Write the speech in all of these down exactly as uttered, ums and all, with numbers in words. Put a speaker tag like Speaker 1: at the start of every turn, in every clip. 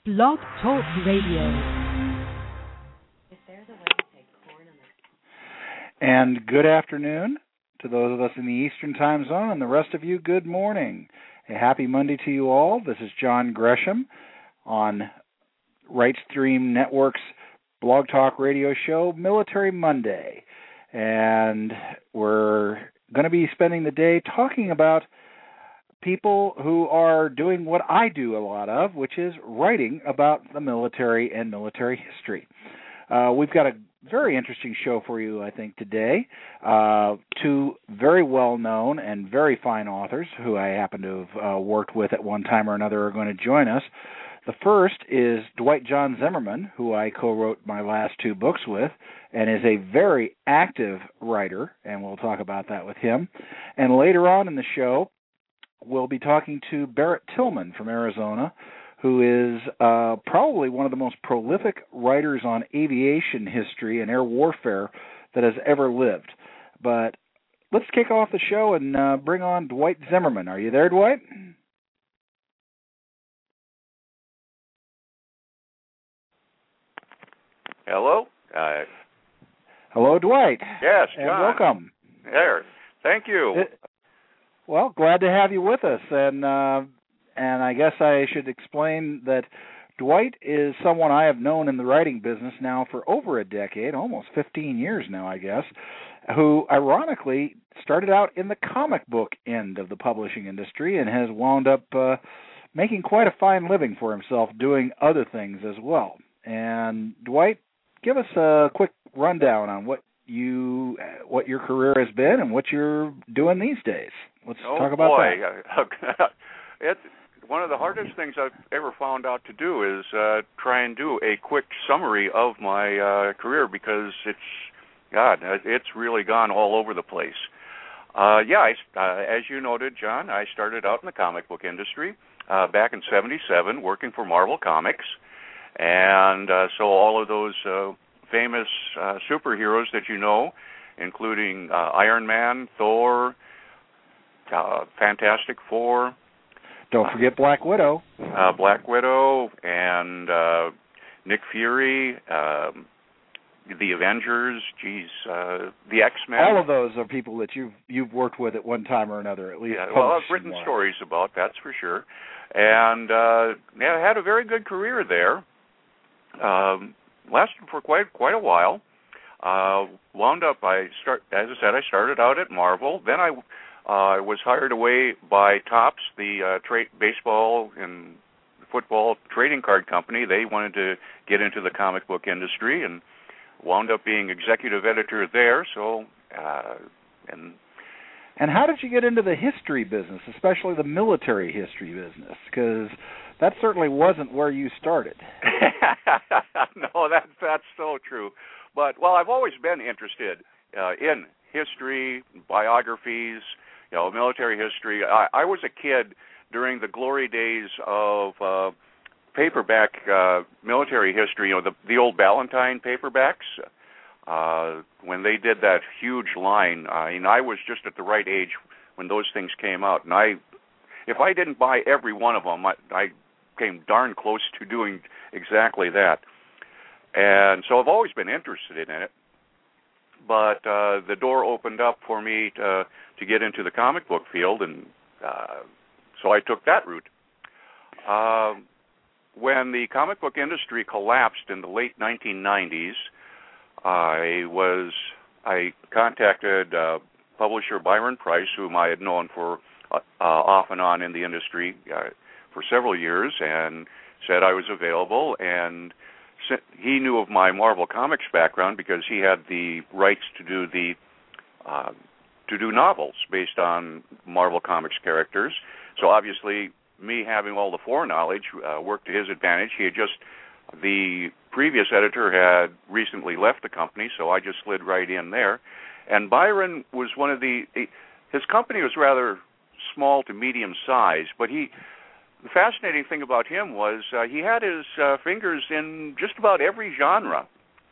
Speaker 1: Blog Talk Radio.
Speaker 2: And good afternoon to those of us in the Eastern Time Zone, and the rest of you, good morning. A happy Monday to you all. This is John Gresham on Rightstream Network's Blog Talk Radio show, Military Monday. And we're going to be spending the day talking about people who are doing what I do a lot of, which is writing about the military and military history. Uh, we've got a very interesting show for you, I think, today. Uh, two very well-known and very fine authors who I happen to have uh, worked with at one time or another are going to join us. The first is Dwight John Zimmerman, who I co-wrote my last two books with, and is a very active writer, and we'll talk about that with him. And later on in the show, we'll be talking to Barrett Tillman from Arizona, who is uh, probably one of the most prolific writers on aviation history and air warfare that has ever lived. But let's kick off the show and uh, bring on Dwight Zimmerman. Are you there, Dwight?
Speaker 3: Hello. Uh,
Speaker 2: Hello, Dwight.
Speaker 3: Yes, John.
Speaker 2: And welcome.
Speaker 3: There. Thank you.
Speaker 2: It, well, glad to have you with us. And uh, and I guess I should explain that Dwight is someone I have known in the writing business now for over a decade, almost fifteen years now, I guess, who ironically started out in the comic book end of the publishing industry and has wound up uh, making quite a fine living for himself doing other things as well. And Dwight, give us a quick rundown on what you what your career has been and what you're doing these days. Let's
Speaker 3: oh
Speaker 2: talk about
Speaker 3: boy.
Speaker 2: that.
Speaker 3: It's one of the hardest things I've ever found out to do is uh, try and do a quick summary of my uh, career because it's, God, it's really gone all over the place. Uh, yeah, I, uh, as you noted, John, I started out in the comic book industry uh, back in seventy-seven working for Marvel Comics. And uh, so all of those uh, famous uh, superheroes that you know, including uh, Iron Man, Thor, uh, Fantastic Four.
Speaker 2: Don't forget Black Widow.
Speaker 3: Uh, Black Widow and uh, Nick Fury, um, the Avengers, geez, uh, the X-Men.
Speaker 2: All of those are people that you've, you've worked with at one time or another, at least.
Speaker 3: Yeah, well, I've written
Speaker 2: one.
Speaker 3: stories about, that's for sure. And uh, yeah, I had a very good career there. Um, lasted for quite quite a while. Uh, wound up, I start as I said, I started out at Marvel. Then I uh, was hired away by Topps, the uh, trade baseball and football trading card company. They wanted to get into the comic book industry, and wound up being executive editor there. So, uh, and
Speaker 2: and how did you get into the history business, especially the military history business? Because that certainly wasn't where you started.
Speaker 3: No, that, that's so true. But, well, I've always been interested uh, in history, biographies, you know, military history. I, I was a kid during the glory days of uh, paperback uh, military history, you know, the, the old Ballantine paperbacks. Uh, when they did that huge line, I mean, I was just at the right age when those things came out. And I, if I didn't buy every one of them, I, I came darn close to doing exactly that. And so I've always been interested in it. But uh, the door opened up for me to, to get into the comic book field, and uh, so I took that route. Uh, when the comic book industry collapsed in the late nineteen nineties, I was I contacted uh, publisher Byron Price, whom I had known for uh, uh, off and on in the industry uh, for several years, and said I was available. And he knew of my Marvel Comics background because he had the rights to do the uh, to do novels based on Marvel Comics characters. So obviously, me having all the foreknowledge uh, worked to his advantage. He had just the previous editor had recently left the company, so I just slid right in there. And Byron was one of the his company was rather small to medium size, but he. The fascinating thing about him was uh, he had his uh, fingers in just about every genre.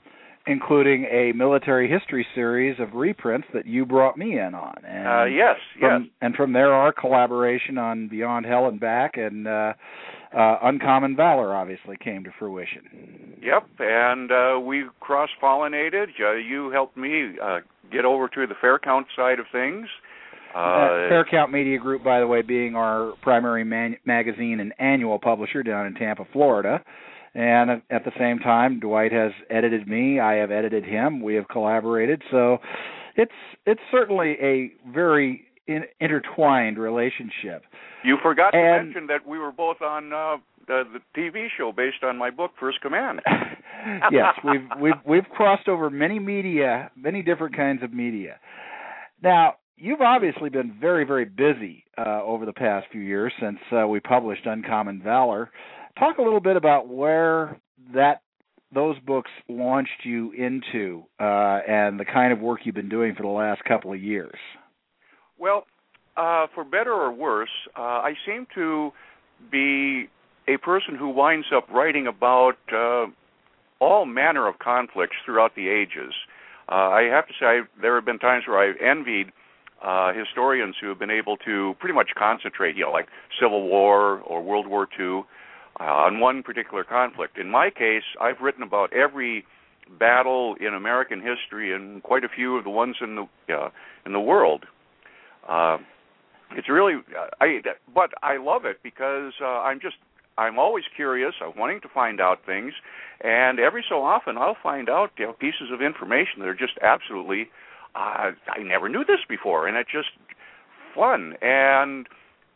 Speaker 2: including a military history series of reprints that you brought me in on. And
Speaker 3: uh, yes,
Speaker 2: from,
Speaker 3: yes.
Speaker 2: And from there, our collaboration on Beyond Hell and Back and uh, uh, Uncommon Valor obviously came to fruition.
Speaker 3: Yep, and uh, we cross-pollinated. Uh, you helped me uh, get over to the Fair Count side of things. Uh,
Speaker 2: uh, Fair Count Media Group, by the way, being our primary man- magazine and annual publisher down in Tampa, Florida. And at the same time, Dwight has edited me. I have edited him. We have collaborated. So it's it's certainly a very in, intertwined relationship.
Speaker 3: You forgot
Speaker 2: and,
Speaker 3: to mention that we were both on uh, the, the T V show based on my book, First Command.
Speaker 2: Yes, we've we've we've crossed over many media, many different kinds of media. Now, you've obviously been very, very busy uh, over the past few years since uh, we published Uncommon Valor. Talk a little bit about where that those books launched you into uh, and the kind of work you've been doing for the last couple of years.
Speaker 3: Well, uh, for better or worse, uh, I seem to be a person who winds up writing about uh, all manner of conflicts throughout the ages. Uh, I have to say, I, there have been times where I've envied uh, historians who have been able to pretty much concentrate, you know, like Civil War or World War Two, Uh, on one particular conflict. In my case, I've written about every battle in American history and quite a few of the ones in the uh, in the world. Uh, it's really, uh, I, but I love it because uh, I'm just, I'm always curious. I'm wanting to find out things, and every so often I'll find out, you know, pieces of information that are just absolutely, uh, I never knew this before, and it's just fun. And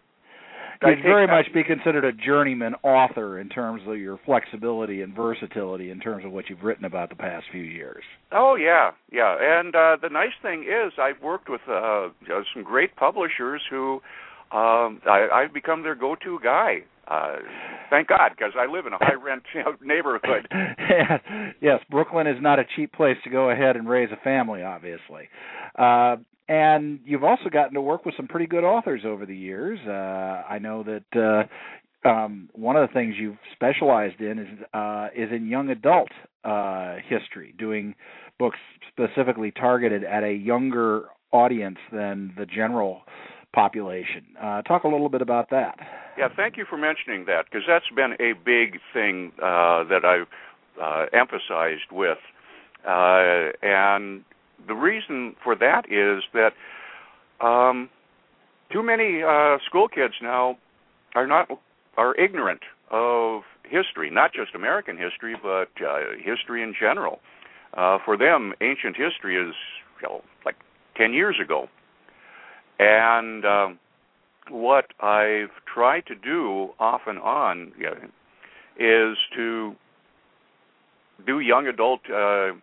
Speaker 2: you'd very much be considered a journeyman author in terms of your flexibility and versatility in terms of what you've written about the past few years.
Speaker 3: Oh, yeah, yeah. And uh, the nice thing is I've worked with uh, some great publishers who um, I, I've become their go-to guy. Uh, thank God, because I live in a high-rent you know, neighborhood.
Speaker 2: Yes, Brooklyn is not a cheap place to go ahead and raise a family, obviously. Uh, And you've also gotten to work with some pretty good authors over the years. Uh, I know that uh, um, one of the things you've specialized in is uh, is in young adult uh, history, doing books specifically targeted at a younger audience than the general population. Uh, talk a little bit about that.
Speaker 3: Yeah, thank you for mentioning that, because that's been a big thing uh, that I've uh, emphasized with. Uh, and the reason for that is that um, too many uh, school kids now are not are ignorant of history, not just American history, but uh, history in general. Uh, for them, ancient history is you know, like ten years ago. And um, what I've tried to do off and on you know, is to do young adult uh,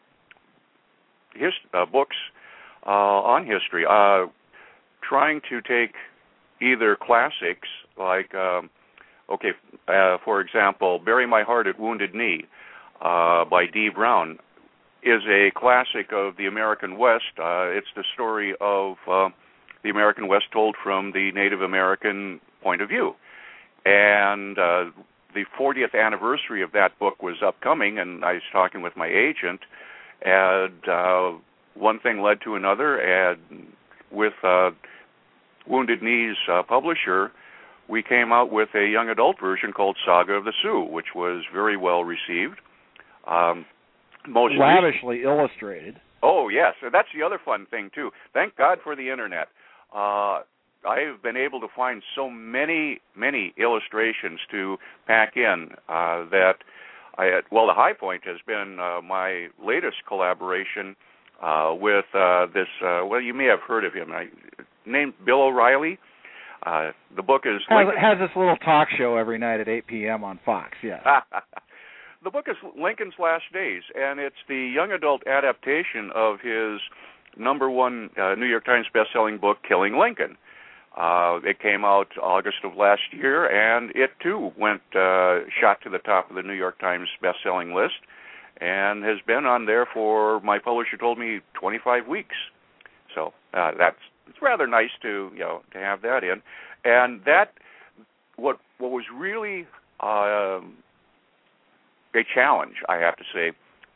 Speaker 3: his, uh, books uh, on history, uh, trying to take either classics like, um, okay, uh, for example, Bury My Heart at Wounded Knee uh, by Dee Brown is a classic of the American West. Uh, it's the story of uh, the American West told from the Native American point of view. And uh, the fortieth anniversary of that book was upcoming, and I was talking with my agent, and uh, one thing led to another, and with uh, Wounded Knee's uh, publisher, we came out with a young adult version called Saga of the Sioux, which was very well received. Um, most
Speaker 2: lavishly
Speaker 3: recent...
Speaker 2: illustrated.
Speaker 3: Oh, yes. And that's the other fun thing, too. Thank God for the Internet. Uh, I've been able to find so many, many illustrations to pack in uh, that, I, well, the high point has been uh, my latest collaboration uh, with uh, this, uh, well, you may have heard of him, I, named Bill O'Reilly. Uh, the book is...
Speaker 2: Has, has this little talk show every night at eight p.m. on Fox, yes.
Speaker 3: The book is Lincoln's Last Days, and it's the young adult adaptation of his number one uh, New York Times bestselling book, Killing Lincoln. Uh, it came out August of last year, and it, too, went uh, shot to the top of the New York Times bestselling list and has been on there for, my publisher told me, twenty-five weeks. So uh, that's it's rather nice to, you know, to have that in. And that, what what was really... Uh, a challenge, I have to say,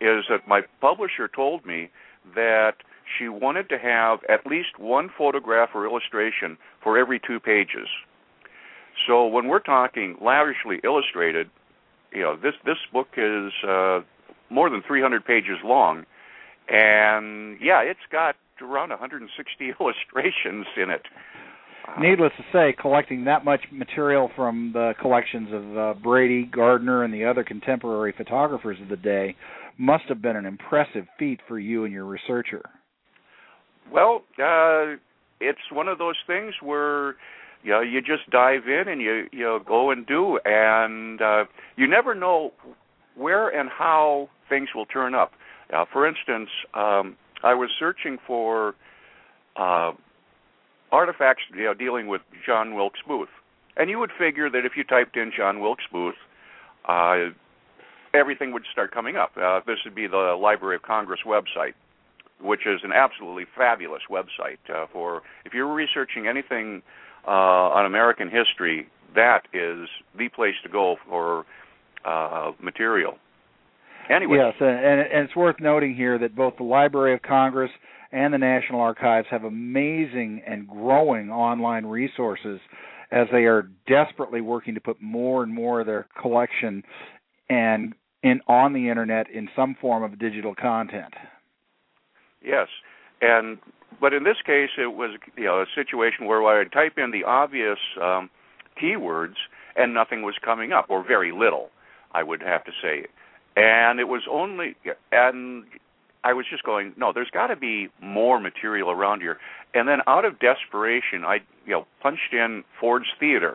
Speaker 3: is that my publisher told me that she wanted to have at least one photograph or illustration for every two pages. So when we're talking lavishly illustrated, you know, this this book is uh, more than three hundred pages long, and yeah, it's got around one hundred sixty illustrations in it.
Speaker 2: Needless to say, collecting that much material from the collections of uh, Brady, Gardner, and the other contemporary photographers of the day must have been an impressive feat for you and your researcher.
Speaker 3: Well, uh, it's one of those things where you know, you just dive in and you you know, go and do, and uh, you never know where and how things will turn up. Uh, for instance, um, I was searching for uh, artifacts, you know, dealing with John Wilkes Booth, and you would figure that if you typed in John Wilkes Booth, uh, everything would start coming up. Uh, this would be the Library of Congress website, which is an absolutely fabulous website uh, for if you're researching anything uh, on American history. That is the place to go for uh, material. Anyway.
Speaker 2: Yes, and, and it's worth noting here that both the Library of Congress and the National Archives have amazing and growing online resources as they are desperately working to put more and more of their collection and in on the internet in some form of digital content.
Speaker 3: Yes, and but in this case, it was you know a situation where I would type in the obvious um, keywords and nothing was coming up, or very little, I would have to say. And it was only, and I was just going, no, there's got to be more material around here. And then out of desperation, I you know punched in Ford's Theater,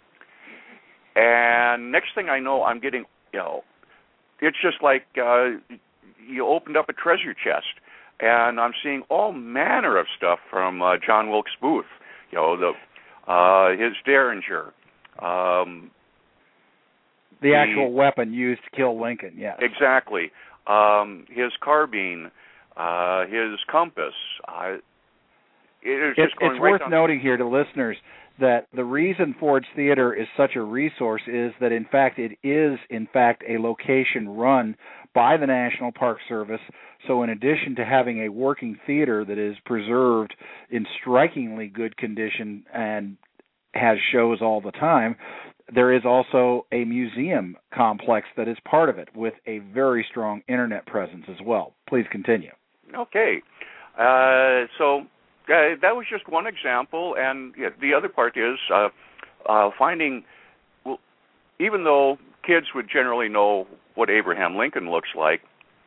Speaker 3: and next thing I know, I'm getting you know, it's just like uh, you opened up a treasure chest. And I'm seeing all manner of stuff from uh, John Wilkes Booth, you know, the uh, his Derringer. Um,
Speaker 2: the, the actual weapon used to kill Lincoln, yes.
Speaker 3: Exactly. Um, his carbine, uh, his compass. Uh, it
Speaker 2: it's
Speaker 3: just going
Speaker 2: it's
Speaker 3: right
Speaker 2: worth
Speaker 3: down.
Speaker 2: noting here to listeners that the reason Ford's Theater is such a resource is that, in fact, it is, in fact, a location run by the National Park Service. So in addition to having a working theater that is preserved in strikingly good condition and has shows all the time, there is also a museum complex that is part of it with a very strong internet presence as well. Please continue.
Speaker 3: Okay. Uh, so uh, that was just one example, and yeah, the other part is uh, uh, finding, well, even though kids would generally know what Abraham Lincoln looks like,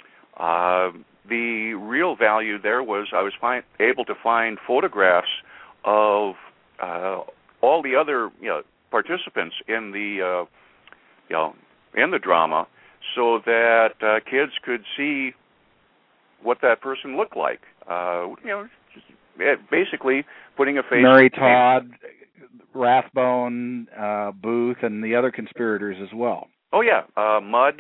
Speaker 3: uh, the real value there was I was find, able to find photographs of uh, all the other you know, participants in the uh, you know in the drama, so that uh, kids could see what that person looked like. Uh, you know, just basically putting a face.
Speaker 2: Mary Todd, Rathbone, uh, Booth, and the other conspirators as well.
Speaker 3: Oh yeah, uh, Mudd,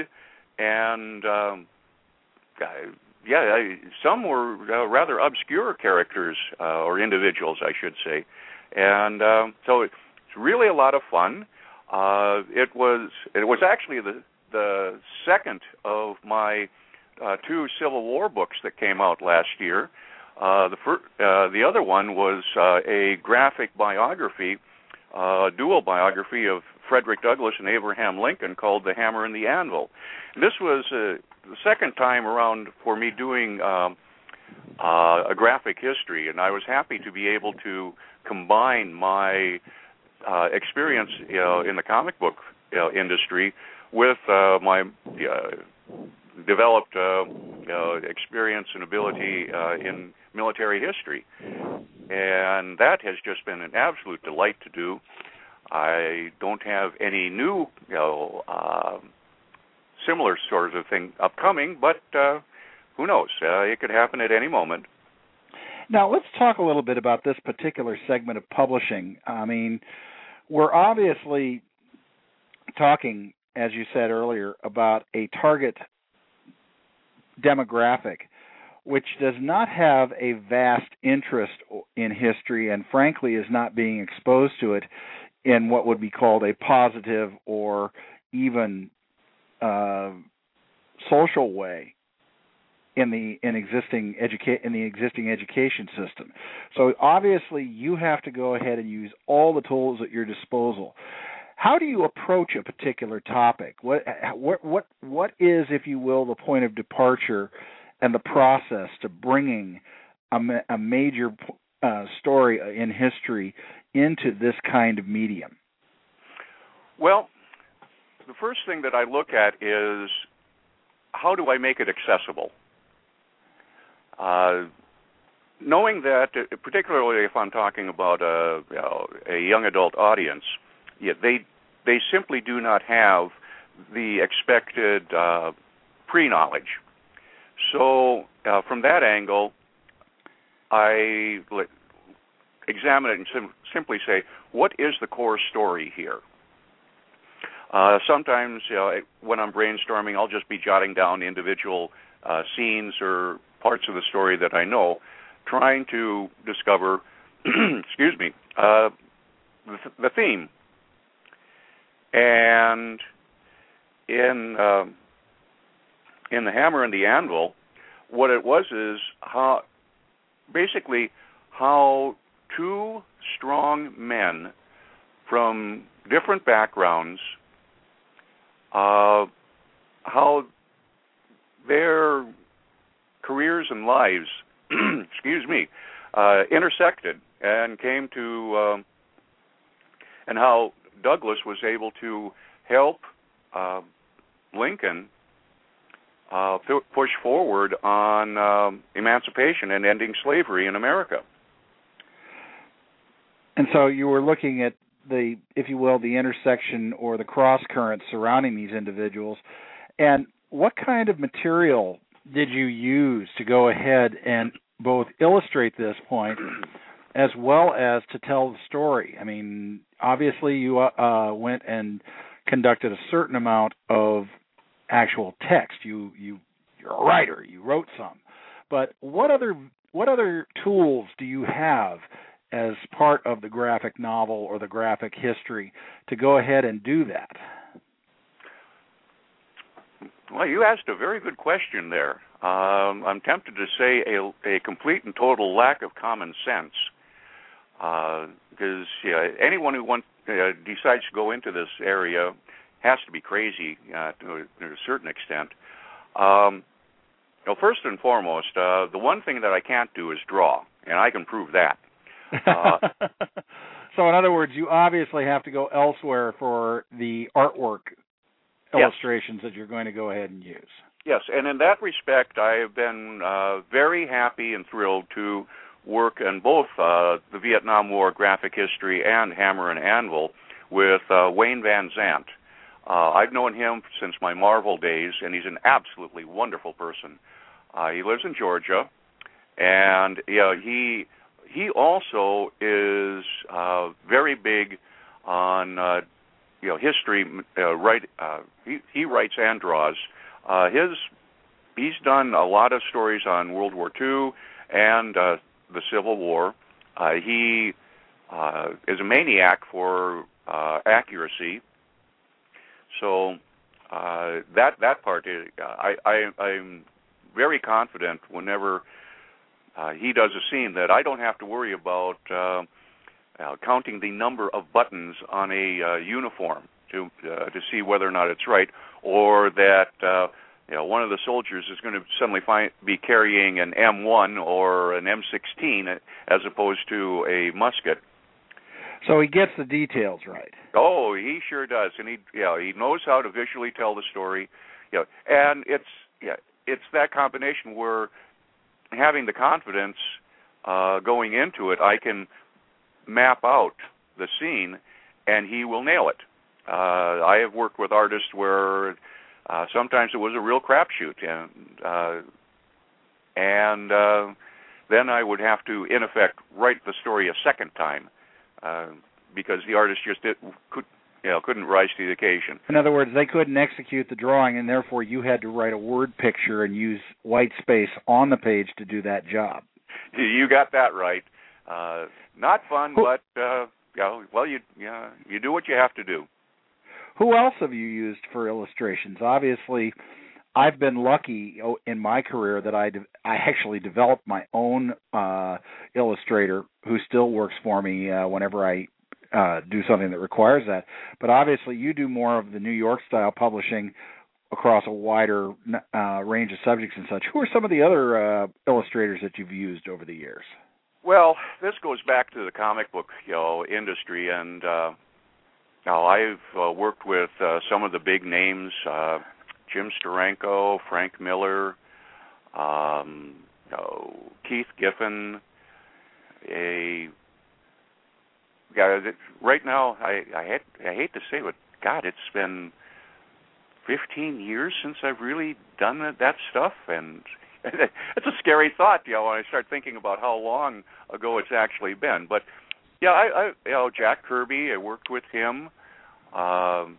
Speaker 3: and um, uh, yeah, some were uh, rather obscure characters uh, or individuals, I should say, and um, so it's really a lot of fun. Uh, it was it was actually the the second of my uh, two Civil War books that came out last year. Uh, the fir- uh, the other one was uh, a graphic biography, uh, dual biography of Frederick Douglass and Abraham Lincoln called The Hammer and the Anvil. And this was uh, the second time around for me doing um, uh, a graphic history, and I was happy to be able to combine my uh, experience you know, in the comic book you know, industry with uh, my uh, developed uh, you know, experience and ability uh, in military history. And that has just been an absolute delight to do. I don't have any new, you know, uh, similar sort of thing upcoming, but uh, who knows? Uh, it could happen at any moment.
Speaker 2: Now, let's talk a little bit about this particular segment of publishing. I mean, we're obviously talking, as you said earlier, about a target demographic which does not have a vast interest in history and, frankly, is not being exposed to it in what would be called a positive or even uh, social way. in the in existing educa- in the existing education system. So obviously you have to go ahead and use all the tools at your disposal. How do you approach a particular topic? What what what what is, if you will, the point of departure and the process to bringing a, ma- a major uh, story in history into this kind of medium?
Speaker 3: Well, the first thing that I look at is, how do I make it accessible? Uh, knowing that, particularly if I'm talking about a, you know, a young adult audience, yeah, they they simply do not have the expected uh, pre-knowledge. So uh, from that angle, I like, examine it and sim- simply say, what is the core story here? Uh, sometimes, you know, when I'm brainstorming, I'll just be jotting down individual uh, scenes or parts of the story that I know, trying to discover, excuse me, uh, the, the theme. And in uh, in The Hammer and the Anvil, what it was is how, basically, how two strong men from different backgrounds, uh, how their careers and lives, excuse me, uh, intersected and came to, uh, and how Douglas was able to help uh, Lincoln uh, th- push forward on um, emancipation and ending slavery in America.
Speaker 2: And so you were looking at the, if you will, the intersection or the cross currents surrounding these individuals. And what kind of material did you use to go ahead and both illustrate this point as well as to tell the story? I mean, obviously you uh, went and conducted a certain amount of actual text. You you you're a writer. You wrote some. But what other what other tools do you have as part of the graphic novel or the graphic history to go ahead and do that?
Speaker 3: Well, you asked a very good question there. Um, I'm tempted to say a, a complete and total lack of common sense, because uh, yeah, anyone who want, uh, decides to go into this area has to be crazy uh, to, to a certain extent. Um, well, first and foremost, uh, the one thing that I can't do is draw, and I can prove that. Uh,
Speaker 2: so, in other words, you obviously have to go elsewhere for the artwork illustrations yes. that you're going to go ahead and use.
Speaker 3: Yes, and in that respect, I have been uh, very happy and thrilled to work in both uh, the Vietnam War graphic history and Hammer and Anvil with uh, Wayne Van Zandt. Uh, I've known him since my Marvel days, and he's an absolutely wonderful person. Uh, he lives in Georgia, and yeah, he he also is uh, very big on uh, you know history. Uh, write uh, he he writes and draws. Uh, his he's done a lot of stories on World War Two and uh, the Civil War. Uh, he uh, is a maniac for uh, accuracy. So uh, that that part, is, I, I I'm very confident whenever uh, he does a scene that I don't have to worry about uh, uh, counting the number of buttons on a uh, uniform to uh, to see whether or not it's right, or that uh, you know one of the soldiers is going to suddenly find, be carrying an M one or an M sixteen as opposed to a musket.
Speaker 2: So he gets the details right.
Speaker 3: Oh, he sure does, and he yeah he knows how to visually tell the story. Yeah, and it's yeah it's that combination where having the confidence uh, going into it, I can map out the scene, and he will nail it. Uh, I have worked with artists where uh, sometimes it was a real crapshoot, and uh, and uh, then I would have to, in effect, write the story a second time uh, because the artist just did, could, you know, couldn't rise to the occasion.
Speaker 2: In other words, they couldn't execute the drawing, and therefore you had to write a word picture and use white space on the page to do that job.
Speaker 3: You got that right. Uh, not fun, but uh, you know, well, you you, know, you do what you have to do.
Speaker 2: Who else have you used for illustrations? Obviously, I've been lucky in my career that I de- I actually developed my own uh, illustrator who still works for me uh, whenever I uh, do something that requires that. But obviously, you do more of the New York style publishing across a wider uh, range of subjects and such. Who are some of the other uh, illustrators that you've used over the years?
Speaker 3: Well, this goes back to the comic book, you know, industry, and uh, now I've uh, worked with uh, some of the big names: uh, Jim Steranko, Frank Miller, um, you know, Keith Giffen. A yeah, right now, I I, had, I hate to say it, but God, it's been fifteen years since I've really done that, that stuff, and it's a scary thought, you know, when I start thinking about how long ago it's actually been. But yeah, I, I you know, Jack Kirby, I worked with him. Um,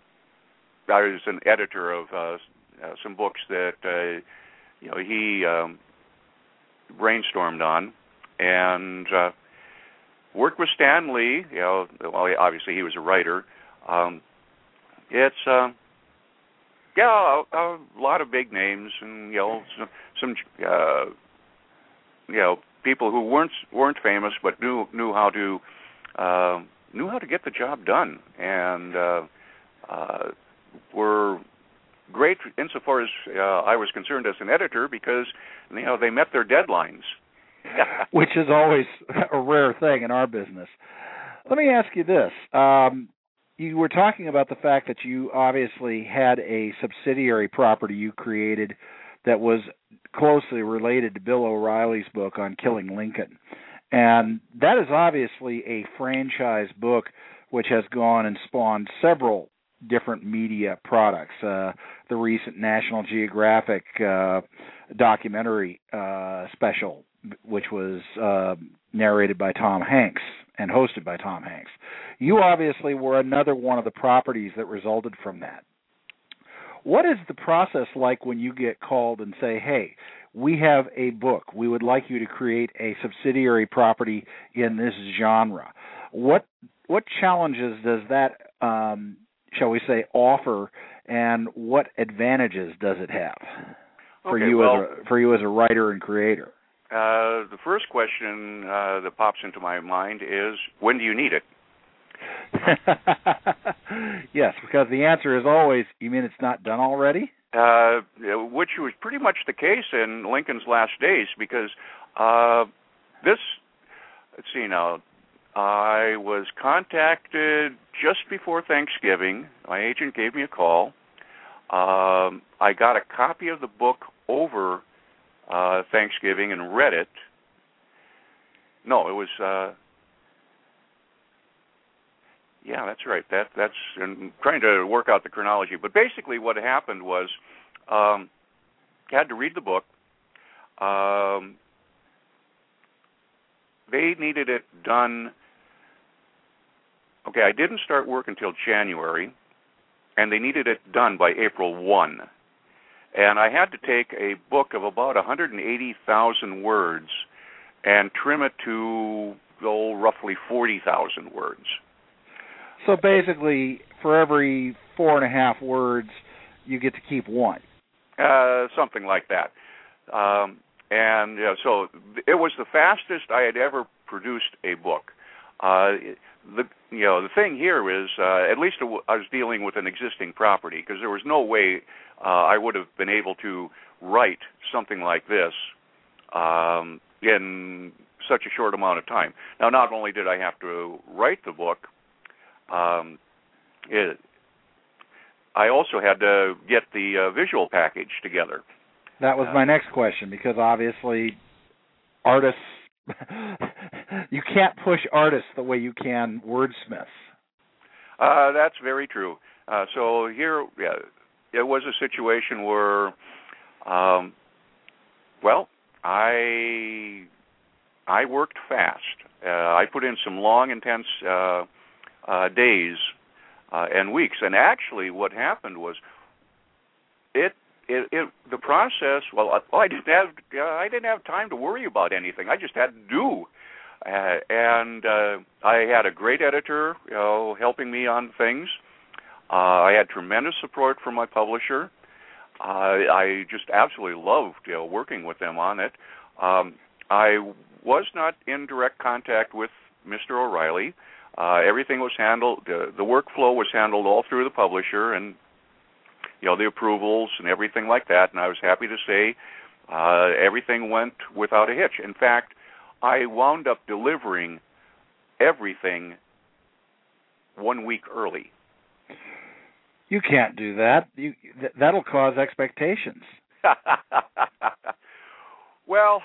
Speaker 3: I was an editor of uh, uh, some books that uh, you know he um, brainstormed on, and uh, worked with Stan Lee. You know, well, obviously he was a writer. Um, it's uh, yeah, a, a lot of big names, and you know, some, some uh, you know, people who weren't weren't famous but knew knew how to uh, knew how to get the job done, and uh, uh, were great insofar as uh, I was concerned as an editor, because you know they met their deadlines.
Speaker 2: Which is always a rare thing in our business. Let me ask you this. Um, you were talking about the fact that you obviously had a subsidiary property you created that was closely related to Bill O'Reilly's book on Killing Lincoln. And that is obviously a franchise book which has gone and spawned several different media products. Uh, the recent National Geographic uh, documentary uh, special, which was uh, narrated by Tom Hanks and hosted by Tom Hanks. You obviously were another one of the properties that resulted from that. What is the process like when you get called and say, hey, we have a book, we would like you to create a subsidiary property in this genre? What what challenges does that, um, shall we say, offer, and what advantages does it have for
Speaker 3: Okay,
Speaker 2: you
Speaker 3: well,
Speaker 2: as a, for you as a writer and creator?
Speaker 3: Uh, the first question uh, that pops into my mind is, when do you need it?
Speaker 2: Yes, because the answer is always, you mean it's not done already?
Speaker 3: Uh, which was pretty much the case in Lincoln's last days, because uh, this, let's see now, I was contacted just before Thanksgiving. My agent gave me a call. Um, I got a copy of the book over Uh, Thanksgiving and read it. No, it was. Uh, yeah, that's right. That that's. I'm trying to work out the chronology, but basically, what happened was, um, had to read the book. Um, they needed it done. Okay, I didn't start work until January, and they needed it done by April first. And I had to take a book of about one hundred eighty thousand words and trim it to, oh, roughly forty thousand words.
Speaker 2: So basically, for every four and a half words, you get to keep one.
Speaker 3: Uh, something like that. Um, and uh, so it was the fastest I had ever produced a book. Uh, the you know the thing here is, uh, at least I was dealing with an existing property, because there was no way uh, I would have been able to write something like this um, in such a short amount of time. Now, not only did I have to write the book, um, it, I also had to get the uh, visual package together.
Speaker 2: That was uh, my next question, because obviously artists, you can't push artists the way you can wordsmiths.
Speaker 3: Uh, that's very true. Uh, so here, yeah, it was a situation where, um, well, I I worked fast. Uh, I put in some long, intense uh, uh, days uh, and weeks. And actually, what happened was, it it, it the process. Well, I, I didn't have uh, I didn't have time to worry about anything. I just had to do. Uh, and uh, I had a great editor, you know, helping me on things. Uh, I had tremendous support from my publisher. Uh, I just absolutely loved, you know, working with them on it. Um, I was not in direct contact with Mister O'Reilly. Uh, everything was handled, uh, the workflow was handled all through the publisher, and, you know, the approvals and everything like that, and I was happy to say uh, everything went without a hitch. In fact, I wound up delivering everything one week early.
Speaker 2: You can't do that. You, th- that'll cause expectations.
Speaker 3: Well,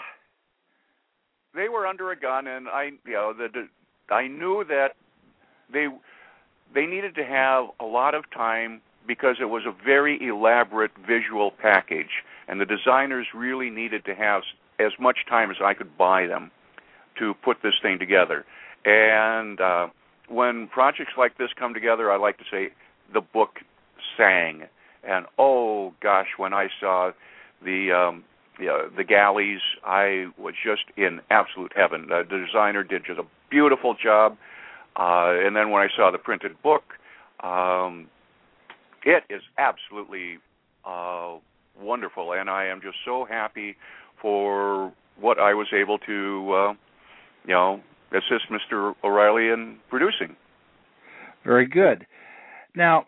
Speaker 3: they were under a gun, and I, you know, the, the, I knew that they they needed to have a lot of time because it was a very elaborate visual package, and the designers really needed to have as much time as I could buy them to put this thing together. And uh, when projects like this come together, I like to say the book sang. And oh gosh, when I saw the um, you know, the galleys, I was just in absolute heaven. Uh, the designer did just a beautiful job. Uh, and then when I saw the printed book, um, it is absolutely uh, wonderful, and I am just so happy for what I was able to, uh, you know, assist Mister O'Reilly in producing.
Speaker 2: Very good. Now,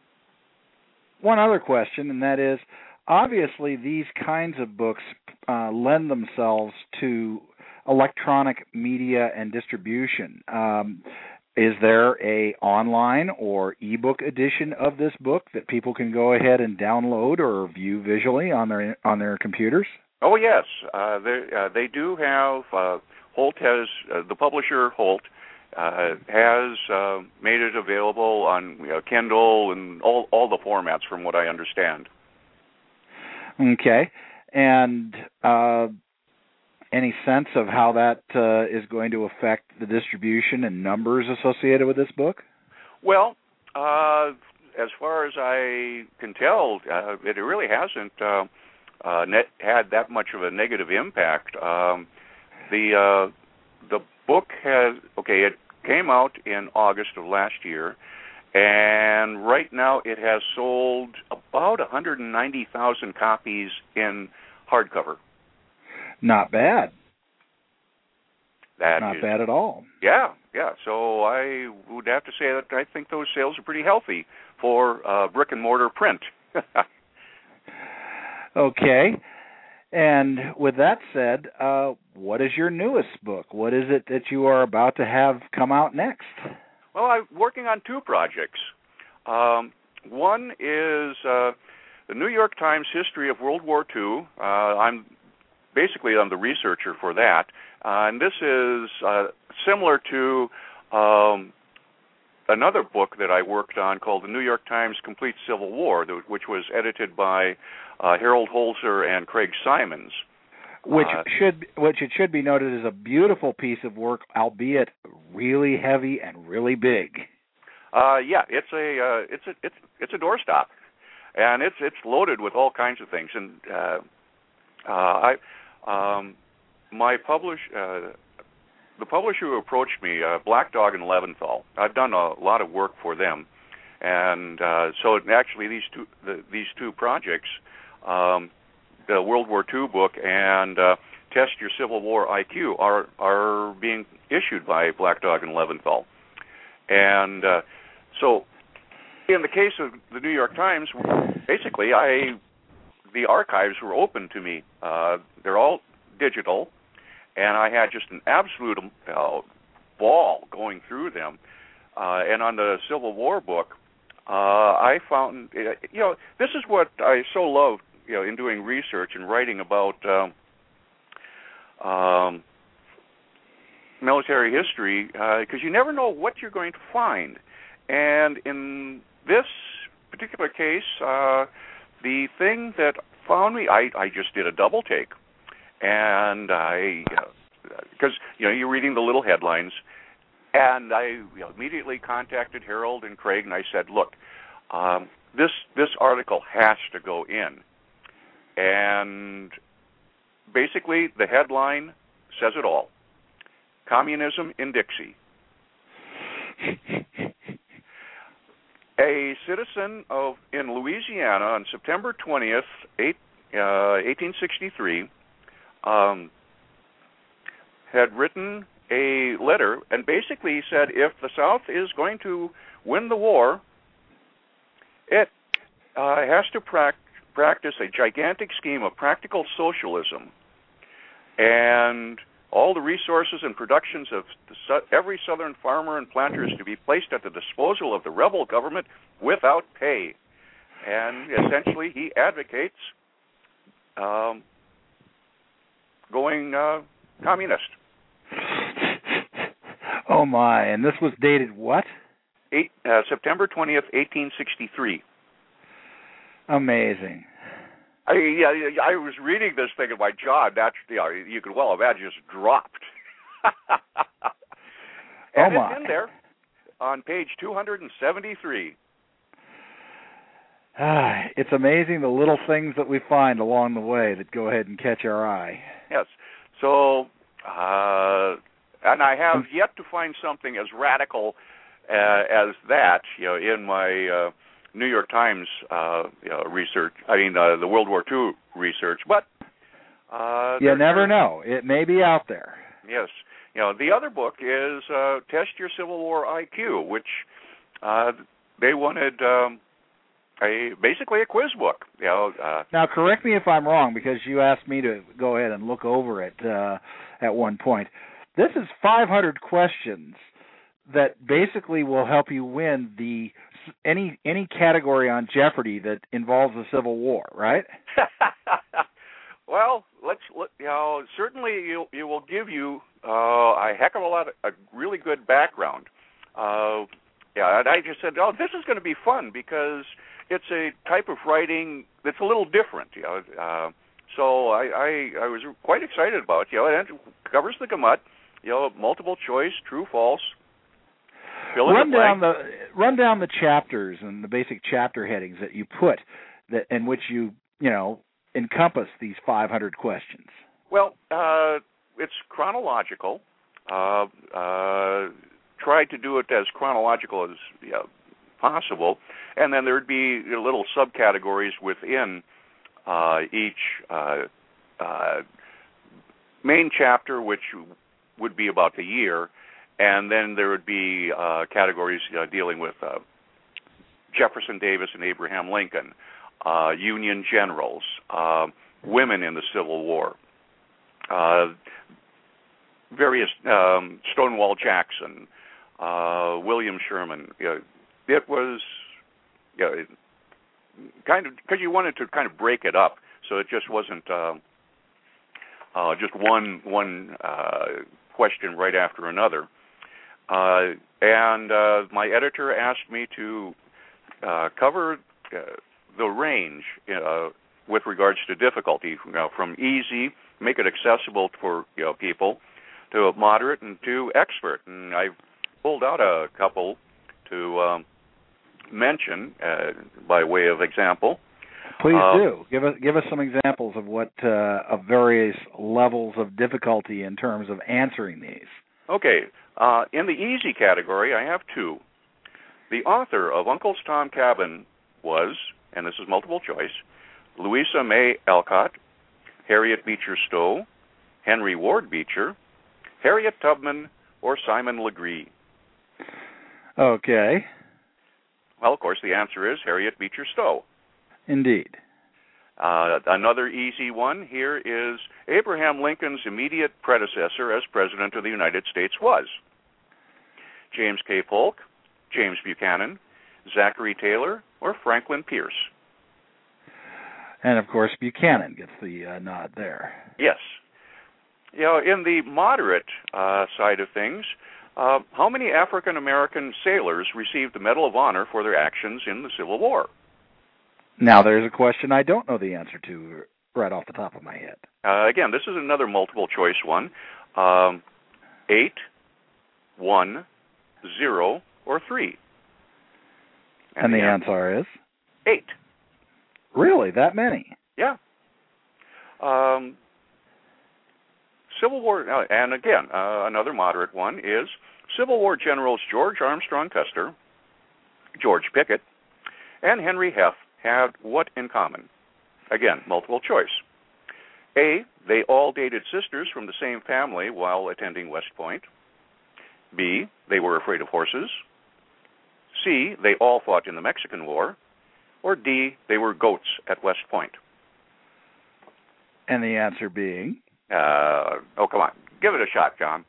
Speaker 2: one other question, and that is, obviously these kinds of books uh, lend themselves to electronic media and distribution. Um, is there a online or ebook edition of this book that people can go ahead and download or view visually on their on their computers?
Speaker 3: Oh yes, uh, they uh, they do have. Uh, Holt has uh, the publisher Holt uh, has uh, made it available on you know, Kindle and all all the formats, from what I understand.
Speaker 2: Okay, and uh, any sense of how that uh, is going to affect the distribution and numbers associated with this book?
Speaker 3: Well, uh, as far as I can tell, uh, it really hasn't uh, uh, net had that much of a negative impact. Um, the uh, the book has okay. It came out in August of last year, and right now it has sold about one hundred ninety thousand copies in hardcover.
Speaker 2: Not bad.
Speaker 3: That
Speaker 2: Not
Speaker 3: is,
Speaker 2: bad at all.
Speaker 3: Yeah, yeah. So I would have to say that I think those sales are pretty healthy for uh, brick and mortar print.
Speaker 2: Okay. And with that said, uh, what is your newest book? What is it that you are about to have come out next?
Speaker 3: Well, I'm working on two projects. Um, one is uh, the New York Times History of World War Two. Uh, I'm basically I'm the researcher for that, uh, and this is uh, similar to um, another book that I worked on called the New York Times Complete Civil War, which was edited by uh, Harold Holzer and Craig Simons.
Speaker 2: Which
Speaker 3: uh,
Speaker 2: should, which it should be noted, is a beautiful piece of work, albeit really heavy and really big.
Speaker 3: Uh, yeah, it's a uh, it's a it's it's a doorstop, and it's it's loaded with all kinds of things. And uh, uh, I um, my publish uh, the publisher who approached me, uh, Black Dog and Leventhal. I've done a lot of work for them, and uh, so actually these two the, these two projects. Um, The World War Two book and uh, Test Your Civil War I Q are are being issued by Black Dog and Leventhal, and uh, so in the case of the New York Times, basically I the archives were open to me. Uh, they're all digital, and I had just an absolute uh, ball going through them. Uh, and on the Civil War book, uh, I found you know this is what I so love. You know, in doing research and writing about um, um, military history, because uh, you never know what you're going to find. And in this particular case, uh, the thing that found me, I, I just did a double take, and I, because uh, you know, you're reading the little headlines, and I you know, immediately contacted Harold and Craig, and I said, look, um, this this article has to go in. And basically, the headline says it all. Communism in Dixie. a citizen of in Louisiana on September twentieth, eight, uh, eighteen sixty-three, um, had written a letter, and basically he said if the South is going to win the war, it uh, has to prac- practice a gigantic scheme of practical socialism, and all the resources and productions of the su- every Southern farmer and planter is to be placed at the disposal of the rebel government without pay. And essentially he advocates um, going uh, communist.
Speaker 2: Oh, my. And this was dated what?
Speaker 3: Eight, uh, September twentieth, eighteen sixty-three.
Speaker 2: Amazing.
Speaker 3: I, yeah, I was reading this thing and my jaw, naturally, you could well imagine, just dropped. And
Speaker 2: oh my.
Speaker 3: It's in there on page two hundred seventy-three.
Speaker 2: Ah, it's amazing the little things that we find along the way that go ahead and catch our eye.
Speaker 3: Yes. So, uh, and I have yet to find something as radical uh, as that, you know, in my uh, New York Times uh, you know, research. I mean, uh, the World War Two research. But uh,
Speaker 2: you never know; it may be out there.
Speaker 3: Yes. You know, the other book is uh, Test Your Civil War I Q, which uh, they wanted. Um, A, basically a quiz book. You know, uh,
Speaker 2: now, correct me if I'm wrong, because you asked me to go ahead and look over it uh, at one point. This is five hundred questions that basically will help you win the any any category on Jeopardy that involves the Civil War, right?
Speaker 3: Well, let's let, you know. Certainly, you you will give you uh, a heck of a lot of a really good background. Uh, yeah, and I just said, oh, this is going to be fun because it's a type of writing that's a little different, you know. Uh, so I, I, I was quite excited about it. You know, and it covers the gamut, you know, multiple choice, true, false. Fill in
Speaker 2: run
Speaker 3: the
Speaker 2: down
Speaker 3: blank.
Speaker 2: the run down the chapters and the basic chapter headings that you put, that in which you you know encompass these five hundred questions.
Speaker 3: Well, uh, it's chronological. Uh, uh, tried to do it as chronological as you know, possible, and then there'd be little subcategories within uh, each uh, uh, main chapter, which would be about the year, and then there would be uh, categories uh, dealing with uh, Jefferson Davis and Abraham Lincoln, uh, Union generals, uh, women in the Civil War, uh, various um, Stonewall Jackson, uh, William Sherman. You know, it was you know, it kind of because you wanted to kind of break it up, so it just wasn't uh, uh, just one one uh, question right after another. Uh, and uh, my editor asked me to uh, cover uh, the range uh, with regards to difficulty, you know, from easy, make it accessible for you know people, to moderate and to expert. And I pulled out a couple to um, mention uh, by way of example.
Speaker 2: Please
Speaker 3: uh,
Speaker 2: do give us give us some examples of what uh, of various levels of difficulty in terms of answering these.
Speaker 3: Okay, uh, in the easy category, I have two. The author of Uncle's Tom Cabin was, and this is multiple choice, Louisa May Alcott, Harriet Beecher Stowe, Henry Ward Beecher, Harriet Tubman, or Simon Legree.
Speaker 2: Okay.
Speaker 3: Well, of course, the answer is Harriet Beecher Stowe.
Speaker 2: Indeed.
Speaker 3: Uh, another easy one here is Abraham Lincoln's immediate predecessor as President of the United States was James K. Polk, James Buchanan, Zachary Taylor, or Franklin Pierce.
Speaker 2: And, of course, Buchanan gets the uh, nod there.
Speaker 3: Yes. You know, in the moderate uh, side of things, uh, how many African-American sailors received the Medal of Honor for their actions in the Civil War?
Speaker 2: Now, there's a question I don't know the answer to right off the top of my head.
Speaker 3: Uh, again, this is another multiple choice one. Um, eight, one, zero, or three.
Speaker 2: And, and the, the answer, answer is?
Speaker 3: Eight.
Speaker 2: Really? That many?
Speaker 3: Yeah. Um, Civil War, uh, and again, uh, another moderate one is Civil War generals George Armstrong Custer, George Pickett, and Henry Heth had what in common? Again, multiple choice. A, they all dated sisters from the same family while attending West Point. B, they were afraid of horses. C, they all fought in the Mexican War. Or D, they were goats at West Point.
Speaker 2: And the answer being?
Speaker 3: Uh, oh, come on. Give it a shot, John.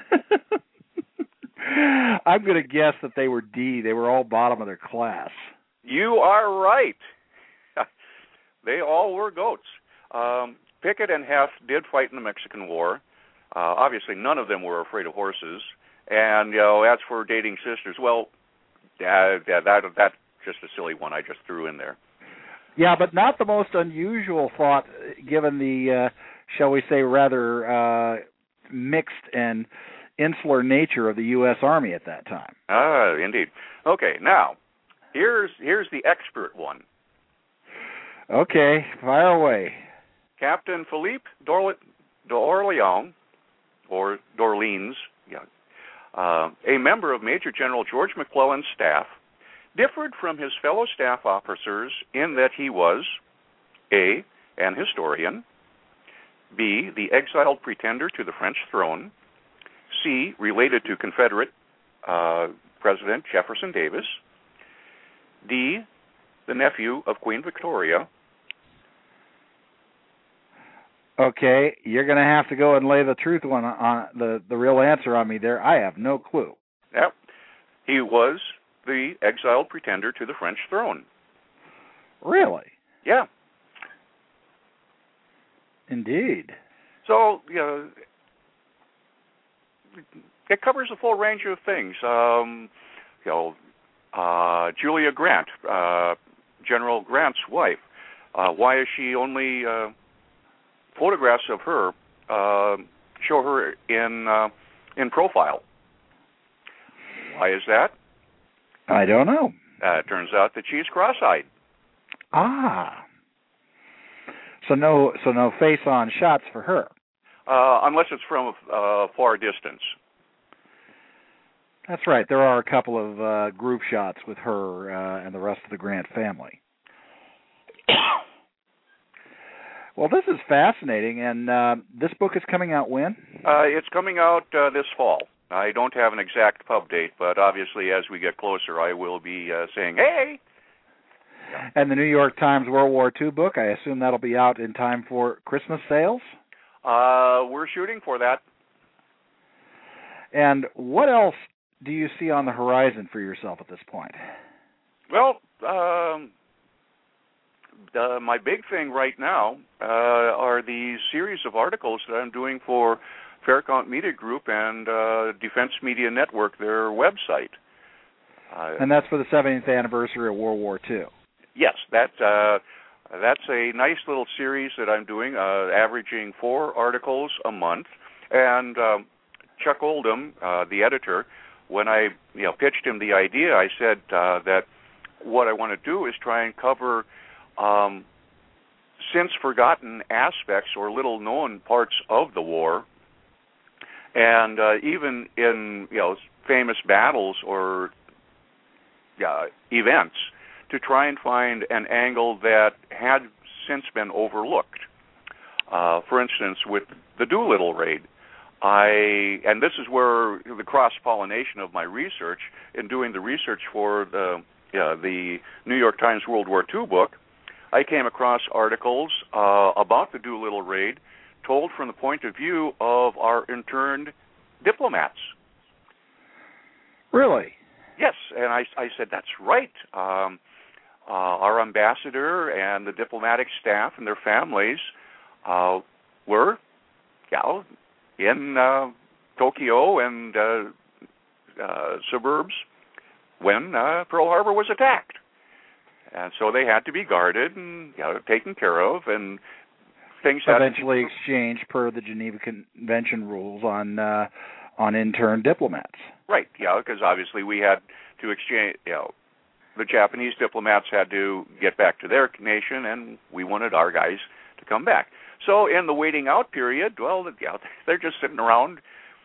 Speaker 2: I'm going to guess that they were D. They were all bottom of their class.
Speaker 3: You are right. They all were goats. Um, Pickett and Heth did fight in the Mexican War. Uh, obviously, none of them were afraid of horses. And, you know, as for dating sisters, well, uh, that, that that's just a silly one I just threw in there.
Speaker 2: Yeah, but not the most unusual thought, given the, uh, shall we say, rather uh, mixed and insular nature of the U S Army at that time.
Speaker 3: Ah, indeed. Okay, now, here's here's the expert one.
Speaker 2: Okay, fire away.
Speaker 3: Captain Philippe d'Orléans, or d'Orleans, yeah, uh, a member of Major General George McClellan's staff, differed from his fellow staff officers in that he was A, an historian, B, the exiled pretender to the French throne, C, related to Confederate uh, President Jefferson Davis, D, the nephew of Queen Victoria.
Speaker 2: Okay, you're going to have to go and lay the truth one on the the real answer on me there. I have no clue.
Speaker 3: Yep, he was the exiled pretender to the French throne.
Speaker 2: Really?
Speaker 3: Yeah.
Speaker 2: Indeed.
Speaker 3: So, you know, it covers a full range of things. Um, you know, uh, Julia Grant, uh, General Grant's wife. Uh, why is she only uh, photographs of her uh, show her in uh, in profile? Why is that?
Speaker 2: I don't know.
Speaker 3: Uh, it turns out that she's cross-eyed.
Speaker 2: Ah. So no, so no face-on shots for her.
Speaker 3: Uh, unless it's from a uh, far distance.
Speaker 2: That's right. There are a couple of uh, group shots with her uh, and the rest of the Grant family. Well, this is fascinating, and uh, this book is coming out when?
Speaker 3: Uh, it's coming out uh, this fall. I don't have an exact pub date, but obviously as we get closer, I will be uh, saying, hey!
Speaker 2: And the New York Times World War Two book, I assume that'll be out in time for Christmas sales?
Speaker 3: Uh, we're shooting for that.
Speaker 2: And what else do you see on the horizon for yourself at this point?
Speaker 3: Well, um, uh, my big thing right now uh, are these series of articles that I'm doing for Faircount Media Group and uh, Defense Media Network, their website. Uh,
Speaker 2: and that's for the seventieth anniversary of World War Two.
Speaker 3: Yes, that uh, that's a nice little series that I'm doing, uh, averaging four articles a month. And um, Chuck Oldham, uh, the editor, when I you know pitched him the idea, I said uh, that what I want to do is try and cover um, since forgotten aspects or little known parts of the war, and uh, even in you know famous battles or uh, events, to try and find an angle that had since been overlooked. Uh, for instance, with the Doolittle raid, I and this is where the cross-pollination of my research in doing the research for the uh, the New York Times World War Two book, I came across articles uh, about the Doolittle raid told from the point of view of our interned diplomats.
Speaker 2: Really?
Speaker 3: Yes, and I, I said, that's right. Um, uh, our ambassador and the diplomatic staff and their families uh, were, you know, in uh, Tokyo and uh, uh, suburbs when uh, Pearl Harbor was attacked. And so they had to be guarded and you know, taken care of, and things had
Speaker 2: eventually exchanged per the Geneva Convention rules on uh, on intern diplomats.
Speaker 3: Right, yeah, because obviously we had to exchange, you know, the Japanese diplomats had to get back to their nation, and we wanted our guys to come back. So in the waiting out period, well, you know, they're just sitting around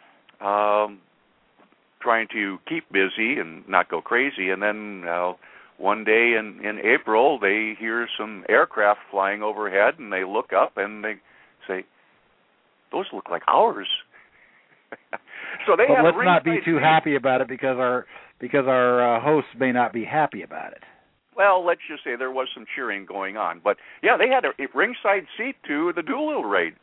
Speaker 3: um, trying to keep busy and not go crazy, and then uh, one day in, in April, they hear some aircraft flying overhead, and they look up and they say, "Those look like ours." So they
Speaker 2: but
Speaker 3: have
Speaker 2: let's not be
Speaker 3: ringside
Speaker 2: too
Speaker 3: seats.
Speaker 2: happy about it because our because our uh, hosts may not be happy about it.
Speaker 3: Well, let's just say there was some cheering going on. But, yeah, they had a, a ringside seat to the Doolittle raid.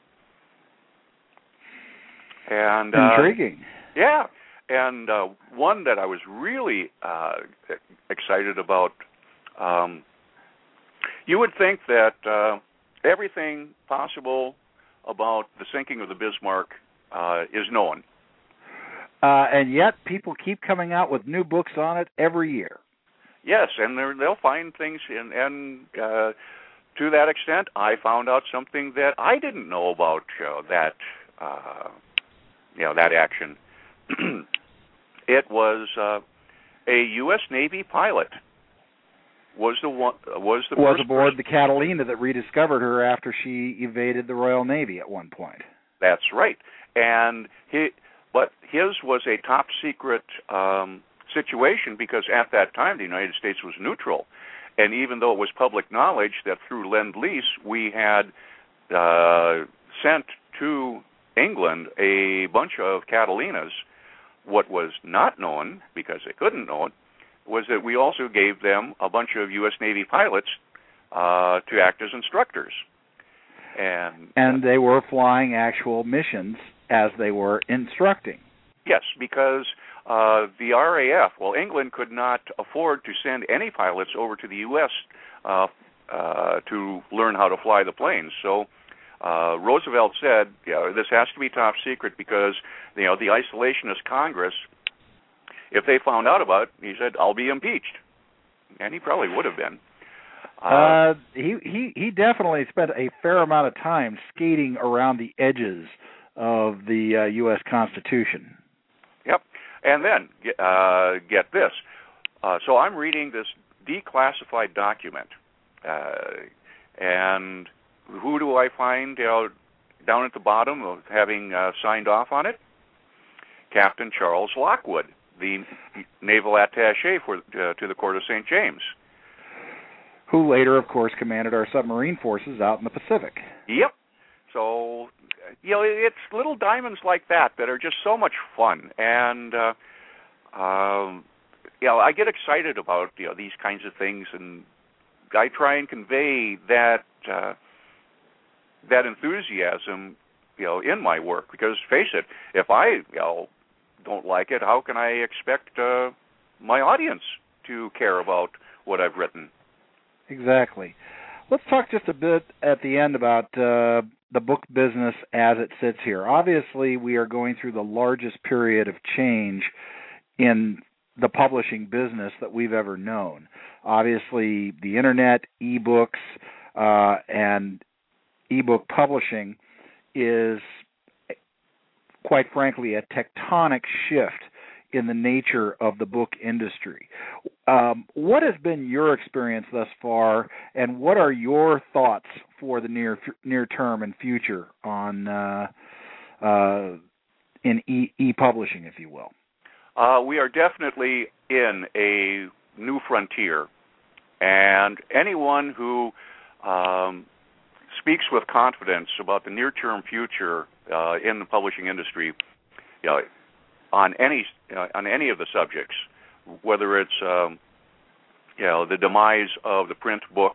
Speaker 3: And uh,
Speaker 2: Intriguing.
Speaker 3: Yeah, and uh, one that I was really uh, excited about, um, you would think that uh, everything possible about the sinking of the Bismarck uh, is known.
Speaker 2: Uh, and yet people keep coming out with new books on it every year.
Speaker 3: Yes, and they'll find things, in, and uh, to that extent, I found out something that I didn't know about uh, that, uh, you know, that action. It was uh, a U S Navy pilot was the one was the
Speaker 2: was
Speaker 3: first
Speaker 2: aboard
Speaker 3: person.
Speaker 2: the Catalina that rediscovered her after she evaded the Royal Navy at one point.
Speaker 3: That's right, and he, but his was a top secret um, situation because at that time the United States was neutral, and even though it was public knowledge that through Lend-Lease we had uh, sent to England a bunch of Catalinas, what was not known, because they couldn't know it, was that we also gave them a bunch of U S Navy pilots uh, to act as instructors. And,
Speaker 2: and they were flying actual missions as they were instructing.
Speaker 3: Yes, because uh, the R A F, well, England could not afford to send any pilots over to the U S uh, uh, to learn how to fly the planes. So uh, Roosevelt said, you know, this has to be top secret because, you know, the isolationist Congress, if they found out about it, he said, I'll be impeached. And he probably would have been. Uh,
Speaker 2: uh, he, he, he definitely spent a fair amount of time skating around the edges of the uh, U S Constitution.
Speaker 3: Yep. And then, uh, get this. Uh, so I'm reading this declassified document. Uh, and who do I find you know, down at the bottom of having uh, signed off on it? Captain Charles Lockwood, the naval attaché for uh, to the Court of Saint James.
Speaker 2: Who later, of course, commanded our submarine forces out in the Pacific.
Speaker 3: Yep. So, you know, it's little diamonds like that that are just so much fun. And, uh, um, you know, I get excited about, you know, these kinds of things, and I try and convey that uh, that enthusiasm, you know, in my work. Because, face it, if I, you know, don't like it, how can I expect uh, my audience to care about what I've written?
Speaker 2: Exactly. Let's talk just a bit at the end about uh, the book business as it sits here. Obviously, we are going through the largest period of change in the publishing business that we've ever known. Obviously, the internet, e-books, uh, and e-book publishing is, quite frankly, a tectonic shift in the nature of the book industry. Um, what has been your experience thus far, and what are your thoughts for the near near term and future on uh, uh, in e- e-publishing, if you will?
Speaker 3: Uh, we are definitely in a new frontier, and anyone who um, speaks with confidence about the near-term future uh, in the publishing industry, you know, on any uh, on any of the subjects, whether it's um, you know the demise of the print book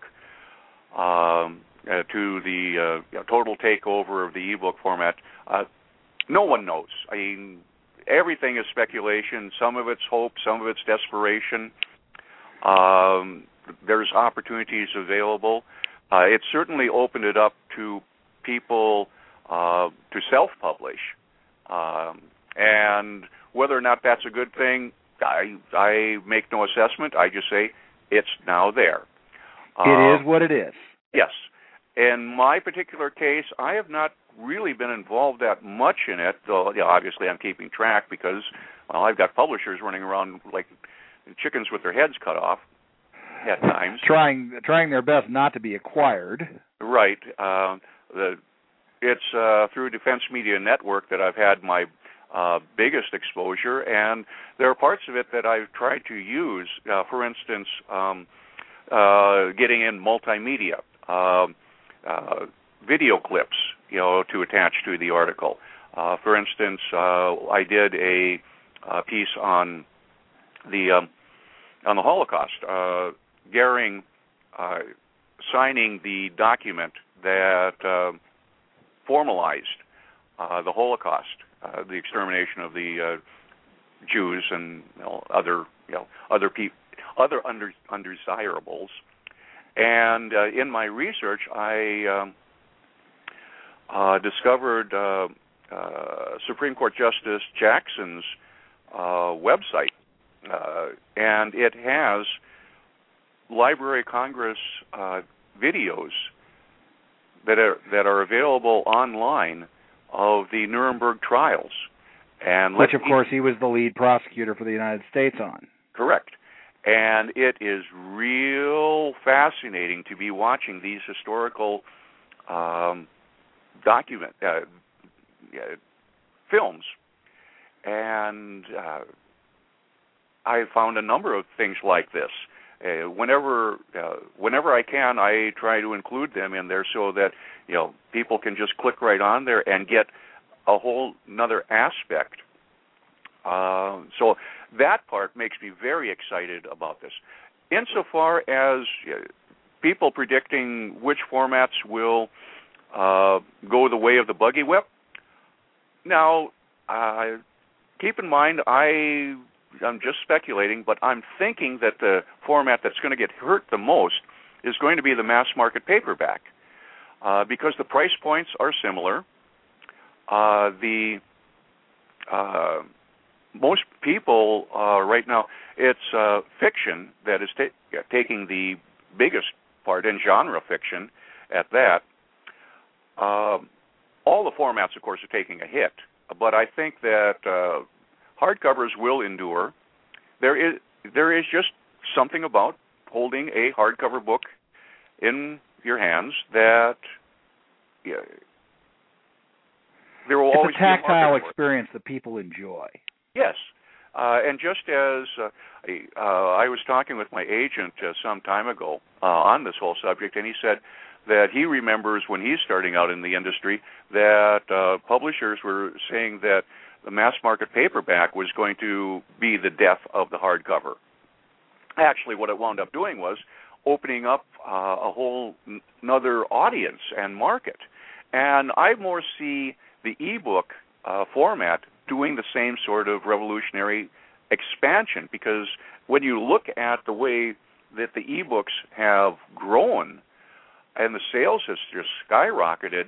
Speaker 3: um, uh, to the uh, you know, total takeover of the ebook format, uh, no one knows. I mean, everything is speculation. Some of it's hope, some of it's desperation. Um, there's opportunities available. Uh, it certainly opened it up to people uh, to self-publish. Um, And whether or not that's a good thing, I I make no assessment. I just say it's now there.
Speaker 2: It
Speaker 3: uh,
Speaker 2: is what it is.
Speaker 3: Yes. In my particular case, I have not really been involved that much in it, though you know, obviously I'm keeping track because, well, I've got publishers running around like chickens with their heads cut off at times.
Speaker 2: Trying trying their best not to be acquired.
Speaker 3: Right. Uh, the, it's uh, through Defense Media Network that I've had my uh, biggest exposure, and there are parts of it that I've tried to use. Uh, for instance, um, uh, getting in multimedia, uh, uh, video clips, you know, to attach to the article. Uh, for instance, uh, I did a, a piece on the um, on the Holocaust. Uh, Goering uh, signing the document that uh, formalized uh, the Holocaust, uh, the extermination of the uh, Jews and you know, other you know other people, other under, undesirables. And uh, in my research, I um, uh, discovered uh, uh, Supreme Court Justice Jackson's uh, website, uh, and it has Library of Congress uh, videos that are that are available online of the Nuremberg trials, and
Speaker 2: which, of course, he was the lead prosecutor for the United States on.
Speaker 3: Correct. And it is real fascinating to be watching these historical um, document uh, uh, films, and uh, I found a number of things like this. Uh, whenever, uh, whenever I can, I try to include them in there so that you know people can just click right on there and get a whole another aspect. Uh, so that part makes me very excited about this. Insofar as uh, people predicting which formats will uh, go the way of the buggy whip, now uh, keep in mind I. I'm just speculating, but I'm thinking that the format that's going to get hurt the most is going to be the mass market paperback, uh, because the price points are similar. Uh, the uh, most people uh, right now, it's uh, fiction that is ta- taking the biggest part, in genre fiction at that. Uh, all the formats, of course, are taking a hit, but I think that uh, hardcovers will endure. There is there is just something about holding a hardcover book in your hands that yeah, there will
Speaker 2: it's
Speaker 3: always
Speaker 2: a tactile
Speaker 3: be a
Speaker 2: experience that people enjoy.
Speaker 3: Yes, uh, and just as uh, uh, I was talking with my agent uh, some time ago uh, on this whole subject, and he said that he remembers when he's starting out in the industry that uh, publishers were saying that the mass market paperback was going to be the death of the hardcover. Actually, what it wound up doing was opening up uh, a whole n- another audience and market. And I more see the ebook uh, format doing the same sort of revolutionary expansion, because when you look at the way that the ebooks have grown and the sales has just skyrocketed,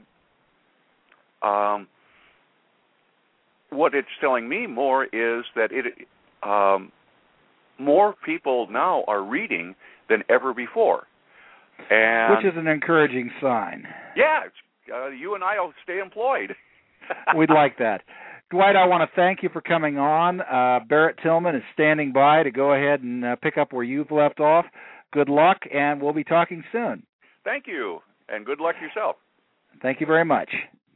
Speaker 3: um, what it's telling me more is that it um, more people now are reading than ever before, and
Speaker 2: which is an encouraging sign.
Speaker 3: Yeah, it's, uh, you and I will stay employed.
Speaker 2: We'd like that. Dwight, I want to thank you for coming on. Uh, Barrett Tillman is standing by to go ahead and uh, pick up where you've left off. Good luck, and we'll be talking soon.
Speaker 3: Thank you, and good luck yourself.
Speaker 2: Thank you very much.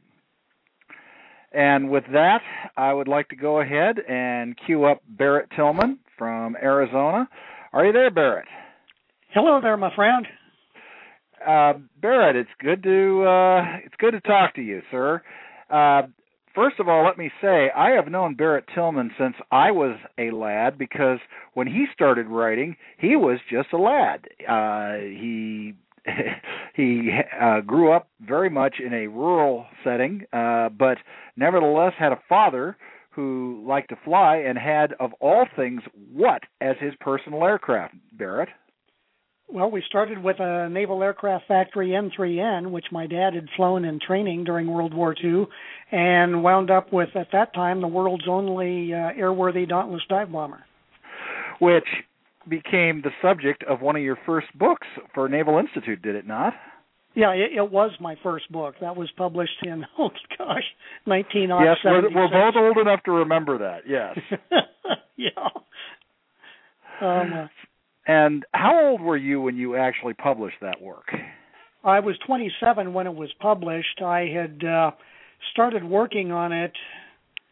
Speaker 2: And with that, I would like to go ahead and cue up Barrett Tillman from Arizona. Are you there, Barrett?
Speaker 1: Hello there, my friend.
Speaker 2: Uh, Barrett, it's good to uh, it's good to talk to you, sir. Uh, first of all, let me say I have known Barrett Tillman since I was a lad, because when he started writing, he was just a lad. Uh, he he uh, grew up very much in a rural setting, uh, but nevertheless had a father who liked to fly and had, of all things, what as his personal aircraft, Barrett?
Speaker 1: Well, we started with a naval aircraft factory M three N, which my dad had flown in training during World War Two, and wound up with, at that time, the world's only uh, airworthy Dauntless dive bomber.
Speaker 2: Which became the subject of one of your first books for Naval Institute, did it not?
Speaker 1: Yeah, it, it was my first book. That was published in, oh gosh, nineteen seventy-six.
Speaker 2: Yes, we're, we're both old enough to remember that, yes.
Speaker 1: Yeah. Um, uh,
Speaker 2: and how old were you when you actually published that work?
Speaker 1: I was twenty-seven when it was published. I had uh, started working on it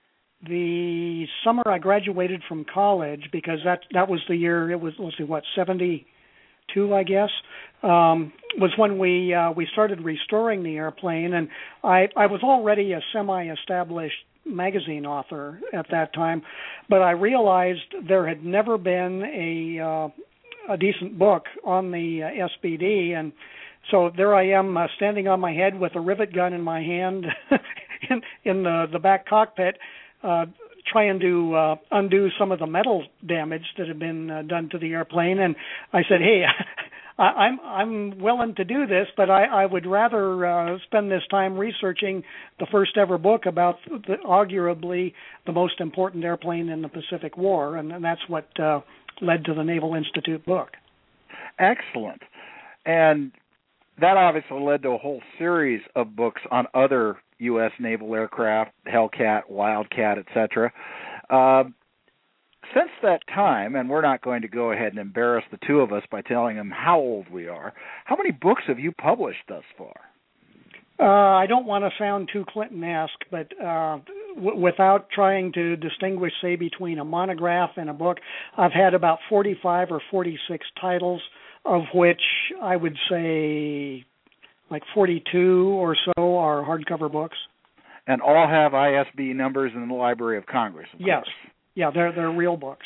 Speaker 1: the summer I graduated from college, because that that was the year, it was, let's see, what, seventy-two, I guess, um, was when we uh, we started restoring the airplane. And I, I was already a semi-established magazine author at that time, but I realized there had never been a uh, a decent book on the uh, S B D, and so there I am uh, standing on my head with a rivet gun in my hand in, in the, the back cockpit, uh, trying to uh, undo some of the metal damage that had been uh, done to the airplane. And I said, hey, I, I'm I'm willing to do this, but I, I would rather uh, spend this time researching the first ever book about the, arguably the most important airplane in the Pacific War, and, and that's what uh, led to the Naval Institute book.
Speaker 2: Excellent. And that obviously led to a whole series of books on other U S naval aircraft, Hellcat, Wildcat, et cetera. Uh, since that time, and we're not going to go ahead and embarrass the two of us by telling them how old we are, how many books have you published thus far?
Speaker 1: Uh, I don't want to sound too Clinton-esque, but uh, w- without trying to distinguish, say, between a monograph and a book, I've had about forty-five or forty-six titles, of which I would say like forty-two or so are hardcover books.
Speaker 2: And all have I S B numbers in the Library of Congress, of
Speaker 1: yes.
Speaker 2: course.
Speaker 1: Yeah, they're they're real books.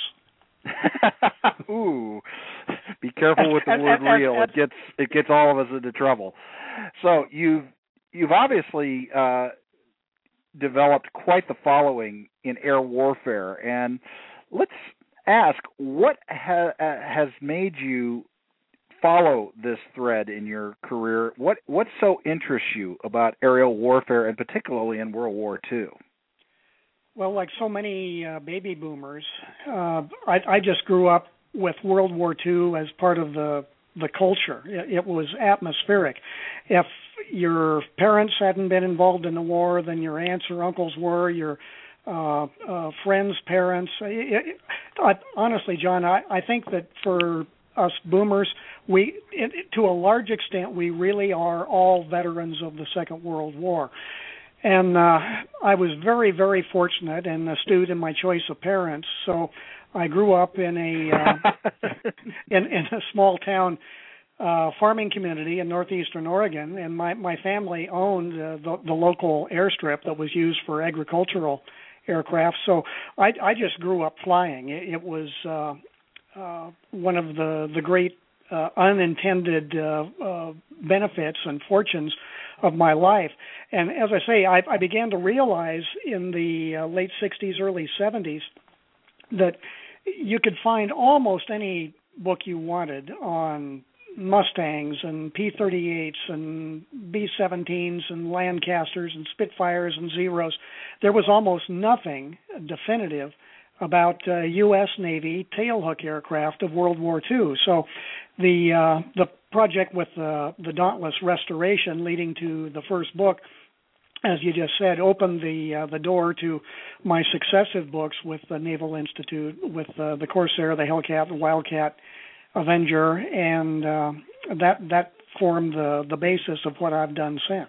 Speaker 2: Ooh, be careful with the
Speaker 1: and,
Speaker 2: word
Speaker 1: and, and,
Speaker 2: real.
Speaker 1: and,
Speaker 2: it gets it gets all of us into trouble. So you've you've obviously uh, developed quite the following in air warfare, and let's ask what ha- has made you follow this thread in your career. What what so interests you about aerial warfare, and particularly in World War Two?
Speaker 1: Well, like so many uh, baby boomers, uh, I, I just grew up with World War Two as part of the the culture. It, it was atmospheric. If your parents hadn't been involved in the war, then your aunts or uncles were, your uh, uh, friends' parents. It, it, I, honestly, John, I, I think that for us boomers, we, it, to a large extent, we really are all veterans of the Second World War. And uh, I was very, very fortunate and astute in my choice of parents. So I grew up in a uh, in, in a small town uh, farming community in northeastern Oregon, and my, my family owned uh, the, the local airstrip that was used for agricultural aircraft. So I, I just grew up flying. It, it was uh, uh, one of the the great uh, unintended uh, uh, benefits and fortunes of my life. And as I say, I, I began to realize in the uh, late sixties, early seventies, that you could find almost any book you wanted on Mustangs and P thirty-eights and B seventeens and Lancasters and Spitfires and Zeros. There was almost nothing definitive about uh, U S Navy tailhook aircraft of World War Two. So the uh, the project with uh, the Dauntless restoration leading to the first book, as you just said, opened the uh, the door to my successive books with the Naval Institute, with uh, the Corsair, the Hellcat, the Wildcat, Avenger, and uh, that that formed the, the basis of what I've done since.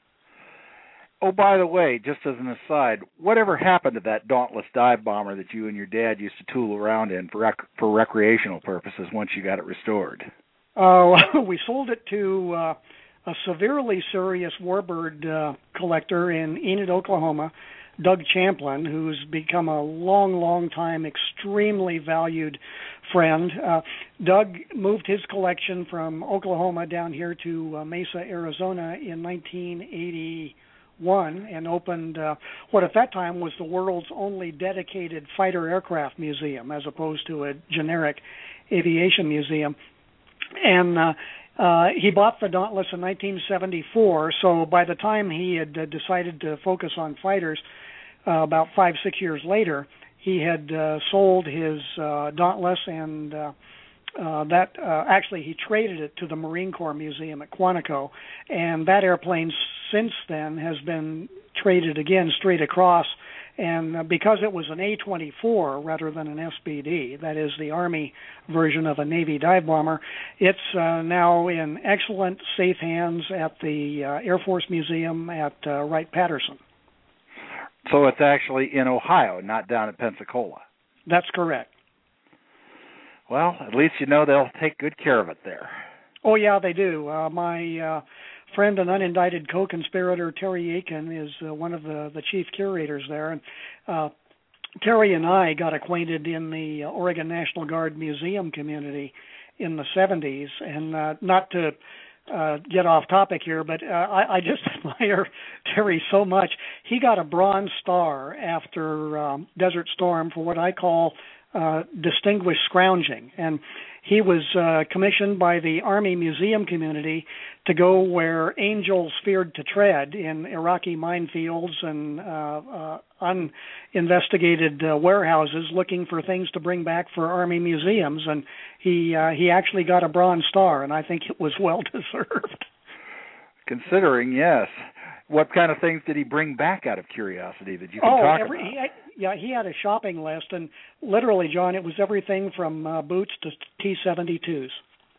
Speaker 2: Oh, by the way, just as an aside, whatever happened to that Dauntless dive bomber that you and your dad used to tool around in for rec- for recreational purposes once you got it restored?
Speaker 1: Oh, uh, we sold it to uh, a severely serious warbird uh, collector in Enid, Oklahoma, Doug Champlin, who's become a long, long time extremely valued friend. Uh, Doug moved his collection from Oklahoma down here to uh, Mesa, Arizona in nineteen eighty-one and opened uh, what at that time was the world's only dedicated fighter aircraft museum, as opposed to a generic aviation museum. And uh, uh, he bought the Dauntless in nineteen seventy-four, so by the time he had uh, decided to focus on fighters, uh, about five, six years later, he had uh, sold his uh, Dauntless, and uh, uh, that uh, actually he traded it to the Marine Corps Museum at Quantico, and that airplane since then has been traded again straight across. And uh, because it was an A twenty-four rather than an S B D, that is the Army version of a Navy dive bomber, it's uh, now in excellent, safe hands at the uh, Air Force Museum at uh, Wright-Patterson.
Speaker 2: So it's actually in Ohio, not down at Pensacola.
Speaker 1: That's correct.
Speaker 2: Well, at least you know they'll take good care of it there.
Speaker 1: Oh, yeah, they do. Uh, my uh, friend and unindicted co-conspirator Terry Aiken is uh, one of the, the chief curators there. And uh, Terry and I got acquainted in the Oregon National Guard Museum community in the seventies. And uh, not to uh, get off topic here, but uh, I, I just admire Terry so much. He got a Bronze Star after um, Desert Storm for what I call uh, distinguished scrounging. And he was uh, commissioned by the Army Museum community to go where angels feared to tread in Iraqi minefields and uh, uh, uninvestigated uh, warehouses looking for things to bring back for Army museums. And he uh, he actually got a Bronze Star, and I think it was well deserved.
Speaker 2: Considering, yes. What kind of things did he bring back out of curiosity that you can
Speaker 1: oh,
Speaker 2: talk
Speaker 1: every,
Speaker 2: about?
Speaker 1: He, yeah, he had a shopping list, and literally, John, it was everything from uh, boots to T seventy-twos.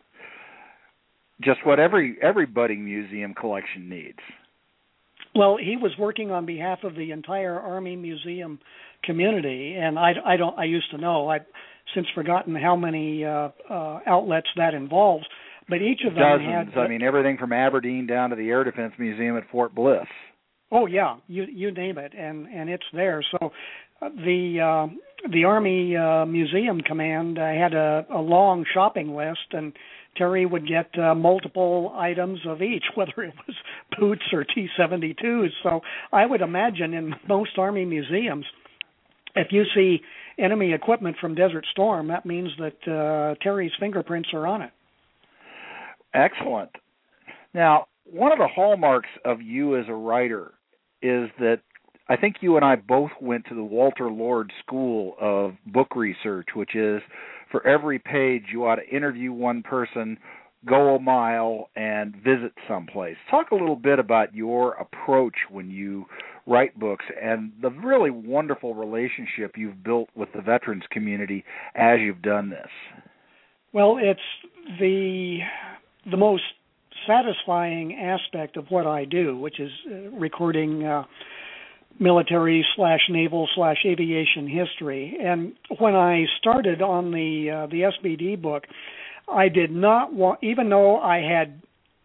Speaker 2: Just what every every budding museum collection needs.
Speaker 1: Well, he was working on behalf of the entire Army Museum community, and I, I don't I used to know. I've since forgotten how many uh, uh, outlets that involves. But each of them
Speaker 2: Dozens.
Speaker 1: had.
Speaker 2: I mean, everything from Aberdeen down to the Air Defense Museum at Fort Bliss.
Speaker 1: Oh yeah, you you name it, and and it's there. So uh, the uh, the Army uh, Museum Command uh, had a, a long shopping list, and Terry would get uh, multiple items of each, whether it was boots or T seventy-twos. So I would imagine in most Army museums, if you see enemy equipment from Desert Storm, that means that uh, Terry's fingerprints are on it.
Speaker 2: Excellent. Now, one of the hallmarks of you as a writer is that I think you and I both went to the Walter Lord School of Book Research, which is for every page you ought to interview one person, go a mile, and visit someplace. Talk a little bit about your approach when you write books and the really wonderful relationship you've built with the veterans community as you've done this.
Speaker 1: Well, it's the the most satisfying aspect of what I do, which is uh, recording uh, military slash naval slash aviation history. And when I started on the uh, the S B D book, I did not want, even though I had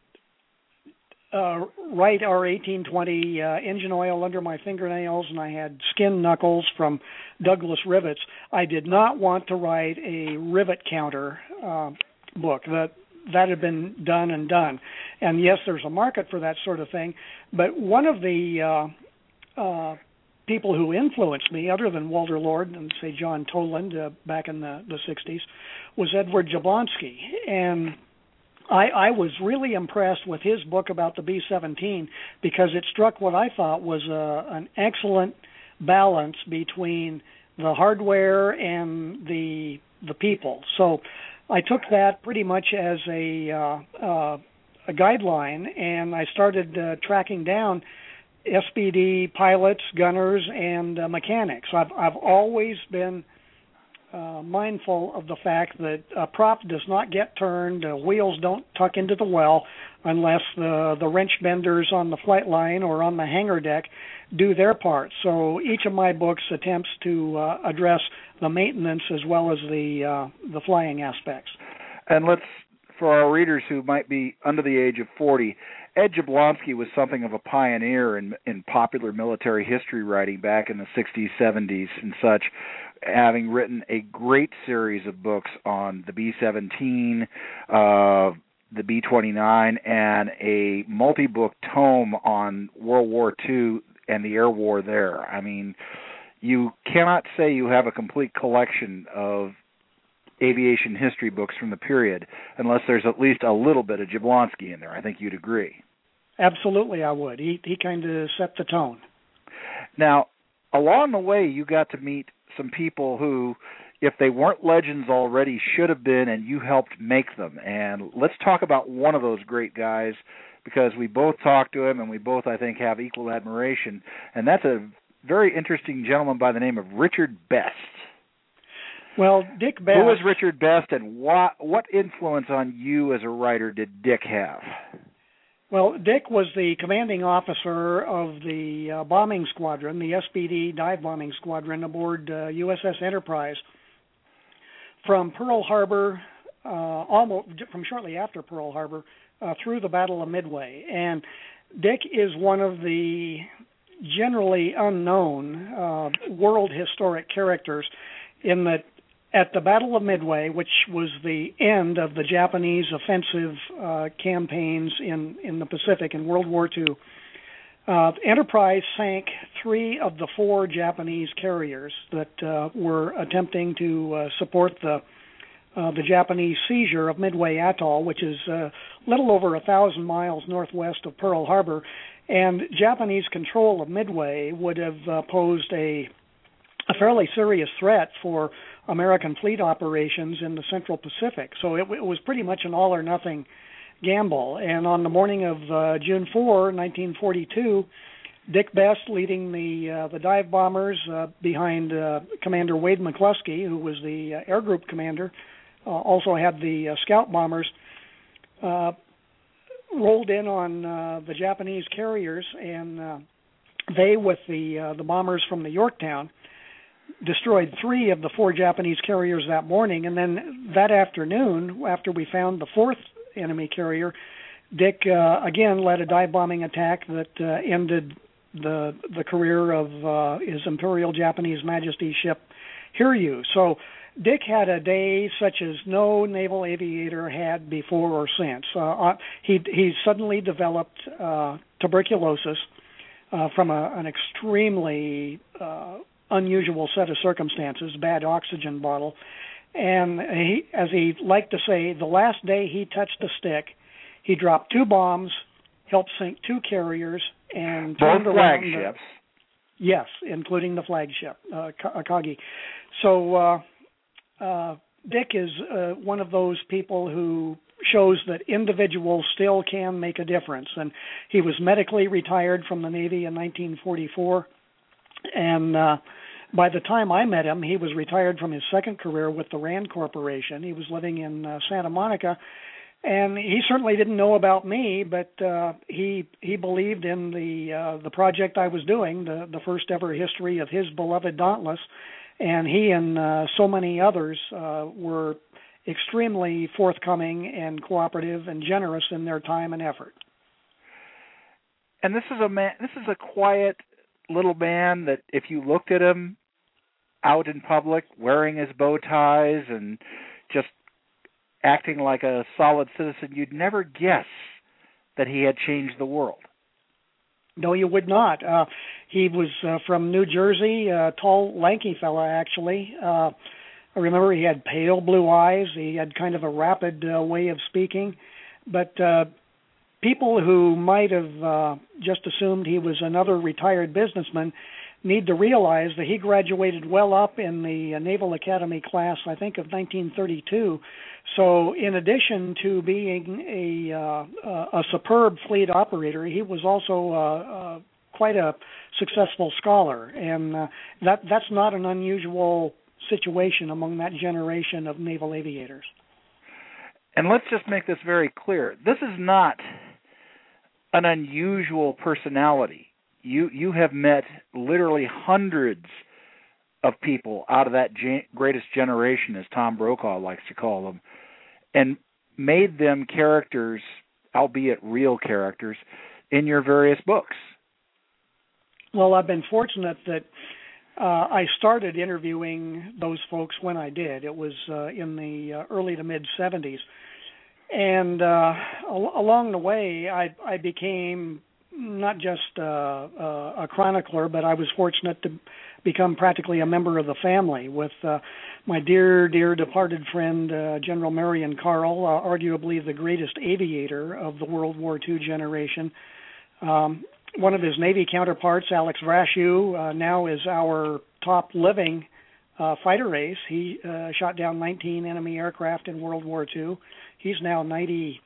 Speaker 1: uh, Wright R eighteen twenty uh, engine oil under my fingernails and I had skin knuckles from Douglas rivets, I did not want to write a rivet counter uh, book. That that had been done and done. And yes, there's a market for that sort of thing. But one of the uh, uh, people who influenced me, other than Walter Lord and, say, John Toland uh, back in the, the sixties, was Edward Jablonski. And I, I was really impressed with his book about the B seventeen because it struck what I thought was a, an excellent balance between the hardware and the the people. So I took that pretty much as a uh, uh, a guideline, and I started uh, tracking down S B D pilots, gunners, and uh, mechanics. I've I've always been uh, mindful of the fact that a prop does not get turned, uh, wheels don't tuck into the well unless the the wrench benders on the flight line or on the hangar deck do their part. So each of my books attempts to uh, address the maintenance as well as the uh, the flying aspects.
Speaker 2: And let's, for our readers who might be under the age of forty, Ed Jablonski was something of a pioneer in in popular military history writing back in the sixties, seventies, and such, having written a great series of books on the B seventeen, uh, the B twenty-nine, and a multi-book tome on World War Two and the air war there. I mean, you cannot say you have a complete collection of aviation history books from the period unless there's at least a little bit of Jablonski in there. I think you'd agree.
Speaker 1: Absolutely, I would. He he kind of set the tone.
Speaker 2: Now, along the way, you got to meet some people who, if they weren't legends already, should have been, and you helped make them. And let's talk about one of those great guys, because we both talked to him, and we both, I think, have equal admiration. And that's a very interesting gentleman by the name of Richard Best.
Speaker 1: Well, Dick Best...
Speaker 2: Who is Richard Best, and what, what influence on you as a writer did Dick have?
Speaker 1: Well, Dick was the commanding officer of the uh, bombing squadron, the S B D dive bombing squadron aboard uh, U S S Enterprise. From Pearl Harbor, uh, almost from shortly after Pearl Harbor, uh, through the Battle of Midway. And Dick is one of the generally unknown uh, world historic characters in that at the Battle of Midway, which was the end of the Japanese offensive uh, campaigns in, in the Pacific in World War Two, uh, Enterprise sank three of the four Japanese carriers that uh, were attempting to uh, support the uh, the Japanese seizure of Midway Atoll, which is a little over a thousand miles northwest of Pearl Harbor. And Japanese control of Midway would have uh, posed a, a fairly serious threat for American fleet operations in the Central Pacific. So it, it was pretty much an all-or-nothing gamble. And on the morning of uh, June fourth, nineteen forty-two, Dick Best, leading the uh, the dive bombers uh, behind uh, Commander Wade McCluskey, who was the uh, air group commander, uh, also had the uh, scout bombers, uh, rolled in on uh, the Japanese carriers, and uh, they, with the uh, the bombers from the Yorktown, destroyed three of the four Japanese carriers that morning. And then that afternoon, after we found the fourth enemy carrier, Dick uh, again led a dive bombing attack that uh, ended the the career of uh, His Imperial Japanese Majesty ship Hiryu. So Dick had a day such as no naval aviator had before or since. Uh, he he suddenly developed uh, tuberculosis uh, from a, an extremely uh, unusual set of circumstances, bad oxygen bottle. And he, as he liked to say, the last day he touched a stick, he dropped two bombs, helped sink two carriers, and
Speaker 2: both
Speaker 1: turned around the,
Speaker 2: flagships.
Speaker 1: Yes, including the flagship, uh, Akagi. So uh, uh, Dick is uh, one of those people who shows that individuals still can make a difference. And he was medically retired from the Navy in nineteen forty-four, and uh, by the time I met him, he was retired from his second career with the Rand Corporation. He was living in uh, Santa Monica, and he certainly didn't know about me, but uh, he he believed in the uh, the project I was doing, the the first ever history of his beloved Dauntless, and he and uh, so many others uh, were extremely forthcoming and cooperative and generous in their time and effort.
Speaker 2: And this is a man. This is a quiet little man that, if you looked at him out in public, wearing his bow ties and just acting like a solid citizen, you'd never guess that he had changed the world.
Speaker 1: No, you would not. Uh, he was uh, from New Jersey, a tall, lanky fella, actually. Uh, I remember he had pale blue eyes. He had kind of a rapid uh, way of speaking. But uh, people who might have uh, just assumed he was another retired businessman need to realize that he graduated well up in the Naval Academy class, I think, of nineteen thirty-two. So in addition to being a, uh, a superb fleet operator, he was also uh, uh, quite a successful scholar. And uh, that that's not an unusual situation among that generation of naval aviators.
Speaker 2: And let's just make this very clear. This is not an unusual personality. You you have met literally hundreds of people out of that ge- greatest generation, as Tom Brokaw likes to call them, and made them characters, albeit real characters, in your various books.
Speaker 1: Well, I've been fortunate that uh, I started interviewing those folks when I did. It was uh, in the uh, early to mid-seventies. And uh, al- along the way, I, I became not just uh, uh, a chronicler, but I was fortunate to become practically a member of the family with uh, my dear, dear departed friend, uh, General Marion Carl, uh, arguably the greatest aviator of the World War Two generation. Um, one of his Navy counterparts, Alex Vrashew, uh, now is our top living uh, fighter ace. He uh, shot down nineteen enemy aircraft in World War Two. He's now ninety-four,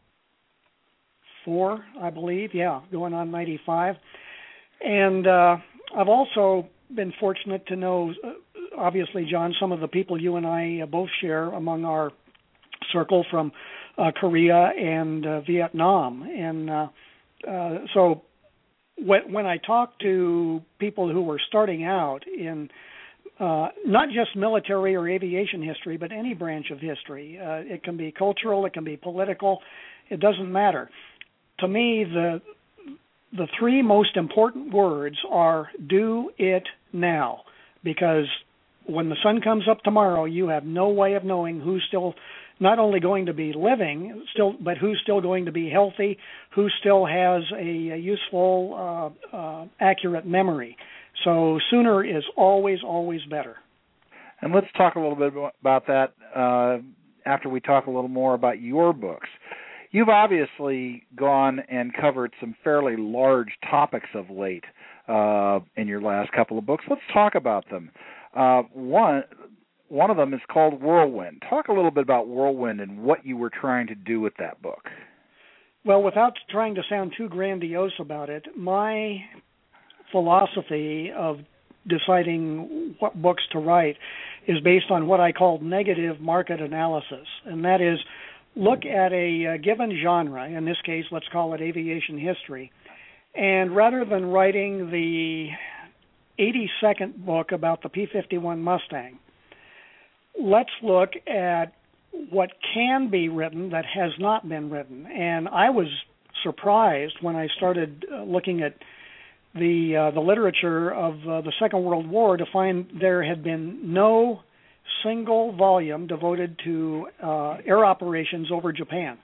Speaker 1: I believe. Yeah, going on ninety-five. And uh, I've also been fortunate to know, uh, obviously, John, some of the people you and I uh, both share among our circle, from uh, Korea and uh, Vietnam. And uh, uh, so when, when I talk to people who were starting out in uh, not just military or aviation history, but any branch of history, uh, it can be cultural, it can be political, it doesn't matter. To me, the the three most important words are do it now, because when the sun comes up tomorrow, you have no way of knowing who's still not only going to be living, still, but who's still going to be healthy, who still has a, a useful, uh, uh, accurate memory. So sooner is always, always better.
Speaker 2: And let's talk a little bit about that uh, after we talk a little more about your books. You've obviously gone and covered some fairly large topics of late uh, in your last couple of books. Let's talk about them. Uh, one one of them is called Whirlwind. Talk a little bit about Whirlwind and what you were trying to do with that book.
Speaker 1: Well, without trying to sound too grandiose about it, my philosophy of deciding what books to write is based on what I call negative market analysis, and that is look at a, a given genre, in this case, let's call it aviation history, and rather than writing the eighty-second book about the P fifty-one Mustang, let's look at what can be written that has not been written. And I was surprised when I started uh, looking at the uh, the literature of uh, the Second World War to find there had been no single volume devoted to uh, air operations over Japan.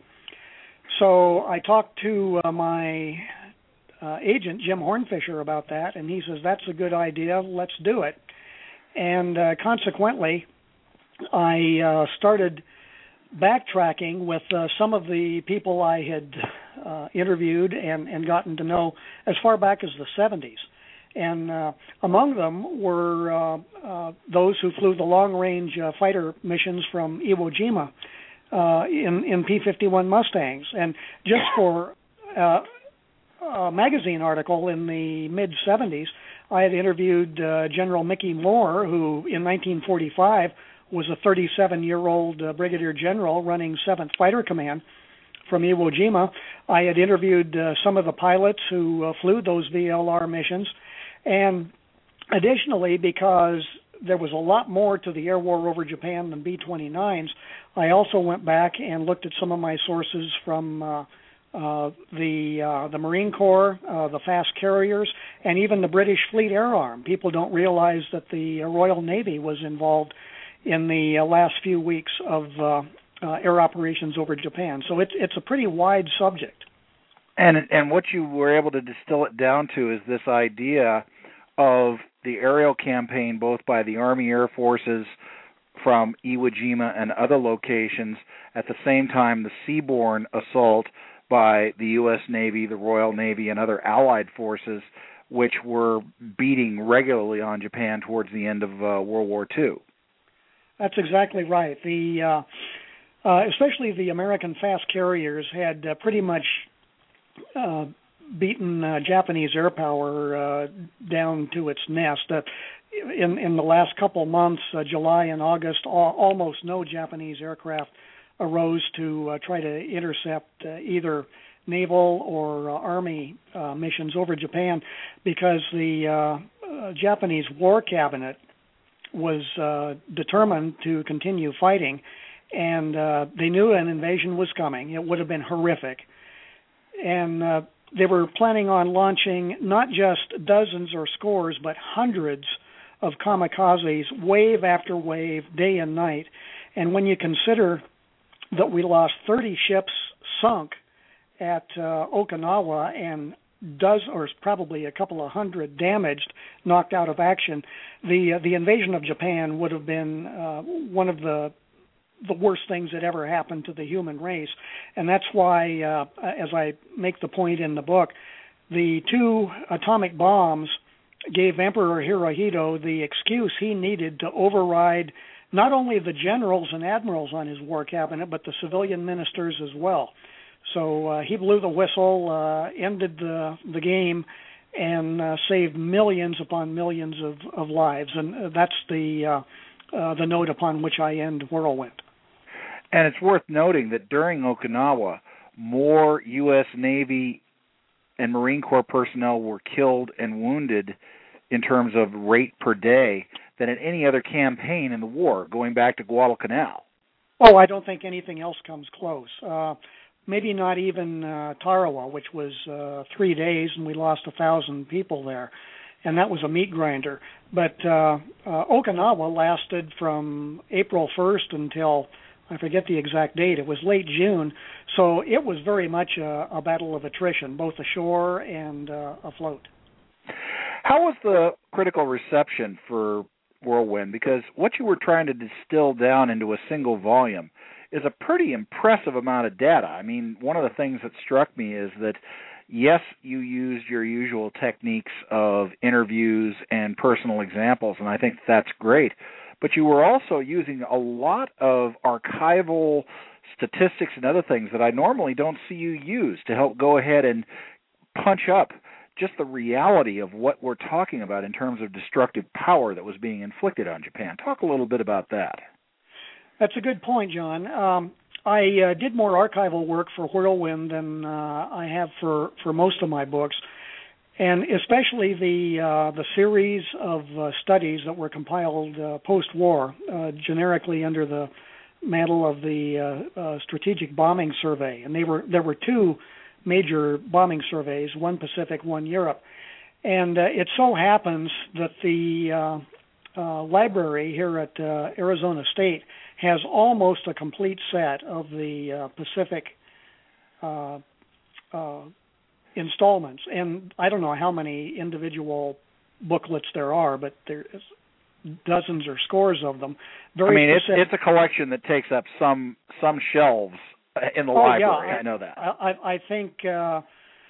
Speaker 1: So I talked to uh, my uh, agent, Jim Hornfisher, about that, and he says, that's a good idea, let's do it. And uh, consequently, I uh, started backtracking with uh, some of the people I had uh, interviewed and, and gotten to know as far back as the seventies. And uh, among them were uh, uh, those who flew the long-range uh, fighter missions from Iwo Jima uh, in, in P fifty-one Mustangs. And just for uh, a magazine article in the mid-seventies, I had interviewed uh, General Mickey Moore, who in nineteen forty-five was a thirty-seven-year-old uh, brigadier general running seventh Fighter Command from Iwo Jima. I had interviewed uh, some of the pilots who uh, flew those V L R missions. And additionally, because there was a lot more to the air war over Japan than B twenty-nines, I also went back and looked at some of my sources from uh, uh, the uh, the Marine Corps, uh, the fast carriers, and even the British Fleet Air Arm. People don't realize that the Royal Navy was involved in the uh, last few weeks of uh, uh, air operations over Japan. So it's it's a pretty wide subject.
Speaker 2: And and what you were able to distill it down to is this idea of the aerial campaign, both by the Army Air Forces from Iwo Jima and other locations, at the same time the seaborne assault by the U S Navy, the Royal Navy, and other allied forces, which were beating regularly on Japan towards the end of uh, World War Two.
Speaker 1: That's exactly right. The uh, uh, especially the American fast carriers had uh, pretty much Uh, beaten uh, Japanese air power uh, down to its nest. Uh, in in the last couple months, uh, July and August, all, almost no Japanese aircraft arose to uh, try to intercept uh, either naval or uh, army uh, missions over Japan, because the uh, uh, Japanese War Cabinet was uh, determined to continue fighting, and uh, they knew an invasion was coming. It would have been horrific. And uh, they were planning on launching not just dozens or scores, but hundreds of kamikazes, wave after wave, day and night. And when you consider that we lost thirty ships sunk at uh, Okinawa and dozen, or probably a couple of hundred damaged, knocked out of action, the uh, the invasion of Japan would have been uh, one of the the worst things that ever happened to the human race. And that's why, uh, as I make the point in the book, the two atomic bombs gave Emperor Hirohito the excuse he needed to override not only the generals and admirals on his war cabinet, but the civilian ministers as well. So uh, he blew the whistle, uh, ended the, the game, and uh, saved millions upon millions of, of lives. And that's the, uh, uh, the note upon which I end Whirlwind.
Speaker 2: And it's worth noting that during Okinawa, more U S Navy and Marine Corps personnel were killed and wounded in terms of rate per day than at any other campaign in the war, going back to Guadalcanal.
Speaker 1: Oh, I don't think anything else comes close. Uh, maybe not even uh, Tarawa, which was uh, three days, and we lost a thousand people there, and that was a meat grinder. But uh, uh, Okinawa lasted from April first until, I forget the exact date, it was late June, so it was very much a, a battle of attrition, both ashore and uh, afloat.
Speaker 2: How was the critical reception for Whirlwind? Because what you were trying to distill down into a single volume is a pretty impressive amount of data. I mean, one of the things that struck me is that, yes, you used your usual techniques of interviews and personal examples, and I think that's great, but you were also using a lot of archival statistics and other things that I normally don't see you use to help go ahead and punch up just the reality of what we're talking about in terms of destructive power that was being inflicted on Japan. Talk a little bit about that.
Speaker 1: That's a good point, John. Um, I uh, did more archival work for Whirlwind than uh, I have for, for most of my books, and especially the uh, the series of uh, studies that were compiled uh, post-war, uh, generically under the mantle of the uh, uh, Strategic Bombing Survey, and they were there were two major bombing surveys, one Pacific, one Europe. And uh, it so happens that the uh, uh, library here at uh, Arizona State has almost a complete set of the uh, Pacific uh, uh, installments. And I don't know how many individual booklets there are, but there's dozens or scores of them. Very
Speaker 2: I mean, it's,
Speaker 1: specific.
Speaker 2: it's a collection that takes up some some shelves in the
Speaker 1: oh,
Speaker 2: library.
Speaker 1: Yeah, I,
Speaker 2: I know that.
Speaker 1: I, I think uh,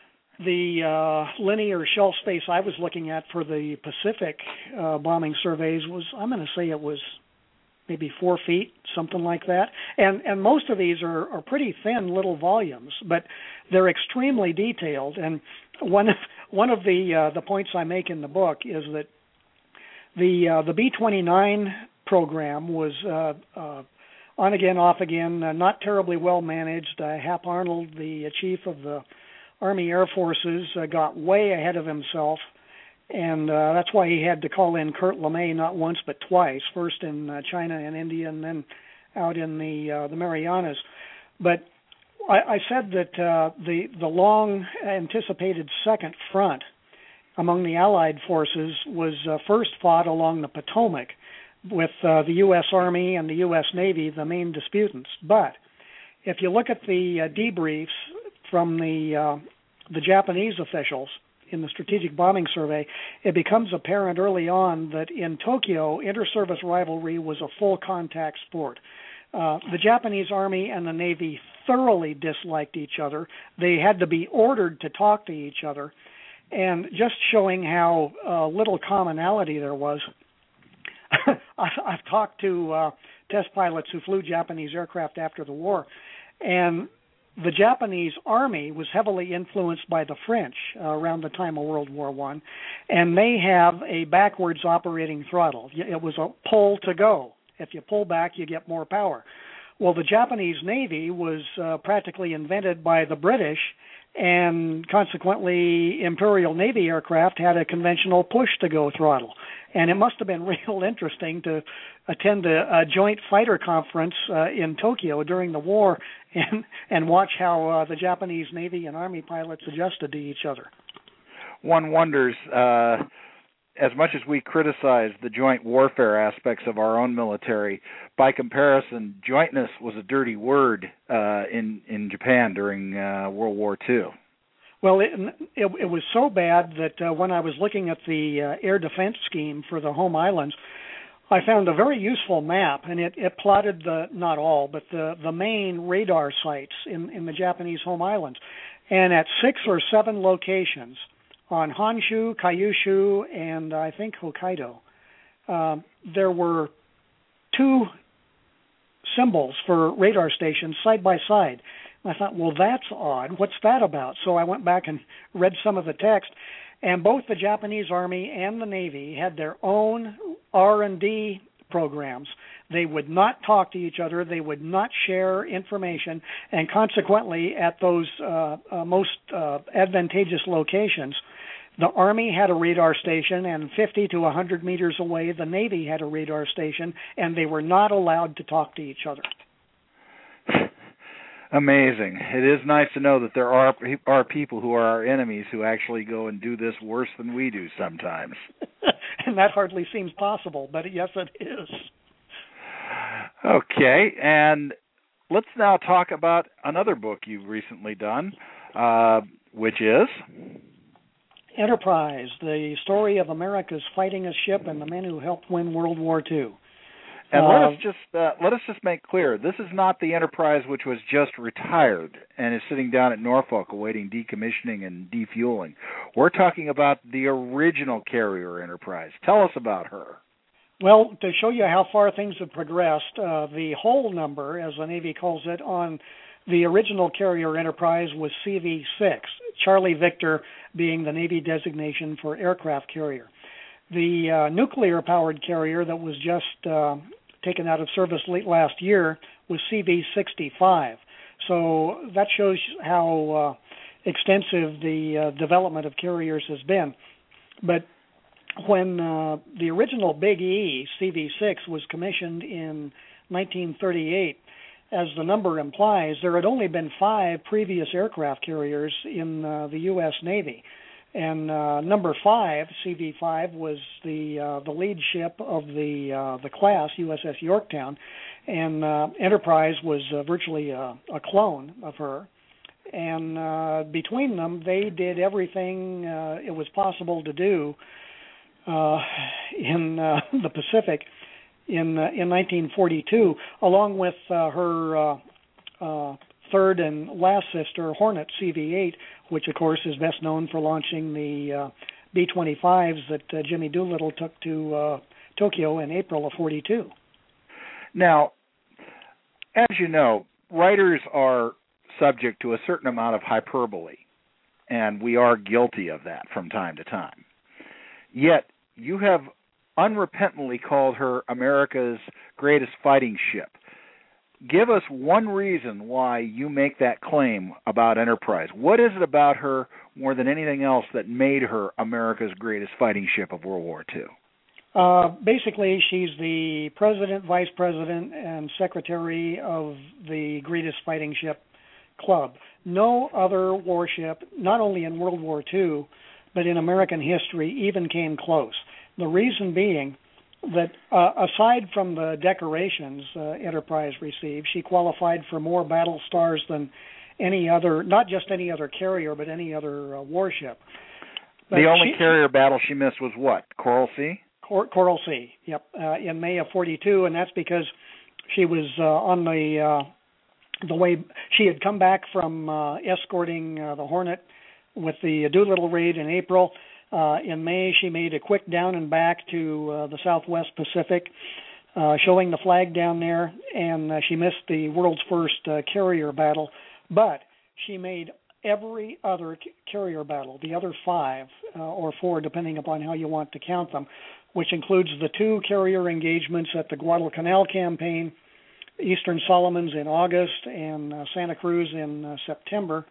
Speaker 1: the uh, linear shelf space I was looking at for the Pacific uh, bombing surveys was, I'm going to say it was maybe four feet, something like that. And and most of these are, are pretty thin little volumes, but they're extremely detailed. And one of one of the uh, the points I make in the book is that the uh, the B twenty-nine program was uh, uh, on again, off again, uh, not terribly well managed. Uh, Hap Arnold, the uh, chief of the Army Air Forces, uh, got way ahead of himself, and uh, that's why he had to call in Kurt LeMay not once but twice, first in uh, China and India and then out in the uh, the Marianas. But I, I said that uh, the, the long-anticipated second front among the Allied forces was uh, first fought along the Potomac, with uh, the U S Army and the U S Navy the main disputants. But if you look at the uh, debriefs from the uh, the Japanese officials in the Strategic Bombing Survey, it becomes apparent early on that in Tokyo, inter-service rivalry was a full contact sport. Uh, the Japanese Army and the Navy thoroughly disliked each other. They had to be ordered to talk to each other, and just showing how uh, little commonality there was. I've talked to uh, test pilots who flew Japanese aircraft after the war, and the Japanese Army was heavily influenced by the French uh, around the time of World War One, and they have a backwards operating throttle. It was a pull to go. If you pull back, you get more power. Well, the Japanese Navy was uh, practically invented by the British, and consequently, Imperial Navy aircraft had a conventional push-to-go throttle. And it must have been real interesting to attend a, a joint fighter conference uh, in Tokyo during the war and, and watch how uh, the Japanese Navy and Army pilots adjusted to each other.
Speaker 2: One wonders, uh, as much as we criticize the joint warfare aspects of our own military, by comparison, jointness was a dirty word uh, in, in Japan during uh, World War Two.
Speaker 1: Well, it, it, it was so bad that uh, when I was looking at the uh, air defense scheme for the home islands, I found a very useful map, and it, it plotted the, not all, but the, the main radar sites in, in the Japanese home islands. And at six or seven locations on Honshu, Kyushu, and I think Hokkaido, uh, there were two symbols for radar stations side by side. I thought, well, that's odd. What's that about? So I went back and read some of the text, and both the Japanese Army and the Navy had their own R and D programs They would not talk to each other. They would not share information. And consequently, at those uh, uh, most uh, advantageous locations, the Army had a radar station, and fifty to one hundred meters away, the Navy had a radar station, and they were not allowed to talk to each other.
Speaker 2: Amazing. It is nice to know that there are are people who are our enemies who actually go and do this worse than we do sometimes.
Speaker 1: And that hardly seems possible, but yes, it is.
Speaker 2: Okay, and let's now talk about another book you've recently done, uh, which is
Speaker 1: Enterprise, the story of America's fighting a ship and the men who helped win World War Two.
Speaker 2: And
Speaker 1: uh,
Speaker 2: let us just uh, let us just make clear: this is not the Enterprise which was just retired and is sitting down at Norfolk awaiting decommissioning and defueling. We're talking about the original carrier Enterprise. Tell us about her.
Speaker 1: Well, to show you how far things have progressed, uh, the whole number, as the Navy calls it, on the original carrier Enterprise was C V six, Charlie Victor being the Navy designation for aircraft carrier. The uh, nuclear-powered carrier that was just uh, taken out of service late last year was C V sixty-five. So that shows how uh, extensive the uh, development of carriers has been. But when uh, the original Big E, C V six, was commissioned in nineteen thirty-eight, as the number implies, there had only been five previous aircraft carriers in uh, the U S Navy. And uh, number five, C V five, was the uh, the lead ship of the uh, the class, U S S Yorktown, and uh, Enterprise was uh, virtually a, a clone of her. And uh, between them, they did everything uh, it was possible to do uh, in uh, the Pacific in uh, in nineteen forty-two, along with uh, her uh, uh, third and last sister, Hornet C V eight, which of course is best known for launching the uh, B twenty-fives that uh, Jimmy Doolittle took to uh, Tokyo in April of forty-two.
Speaker 2: Now, as you know, writers are subject to a certain amount of hyperbole, and we are guilty of that from time to time. Yet, you have unrepentantly called her America's greatest fighting ship. Give us one reason why you make that claim about Enterprise. What is it about her more than anything else that made her America's greatest fighting ship of World War Two?
Speaker 1: Uh, basically, she's the president, vice president, and secretary of the greatest fighting ship club. No other warship, not only in World War Two, but in American history, even came close. The reason being that uh, aside from the decorations uh, Enterprise received, she qualified for more battle stars than any other, not just any other carrier, but any other uh, warship. But
Speaker 2: the only
Speaker 1: she,
Speaker 2: carrier battle she missed was what? Coral Sea?
Speaker 1: Cor- Coral Sea, yep, uh, in May of forty-two, and that's because she was uh, on the uh, the way she had come back from uh, escorting uh, the Hornet with the Doolittle raid in April. Uh, in May, she made a quick down and back to uh, the Southwest Pacific, uh, showing the flag down there, and uh, she missed the world's first uh, carrier battle. But she made every other c- carrier battle, the other five uh, or four, depending upon how you want to count them, which includes the two carrier engagements at the Guadalcanal campaign, Eastern Solomons in August, and uh, Santa Cruz in uh, September.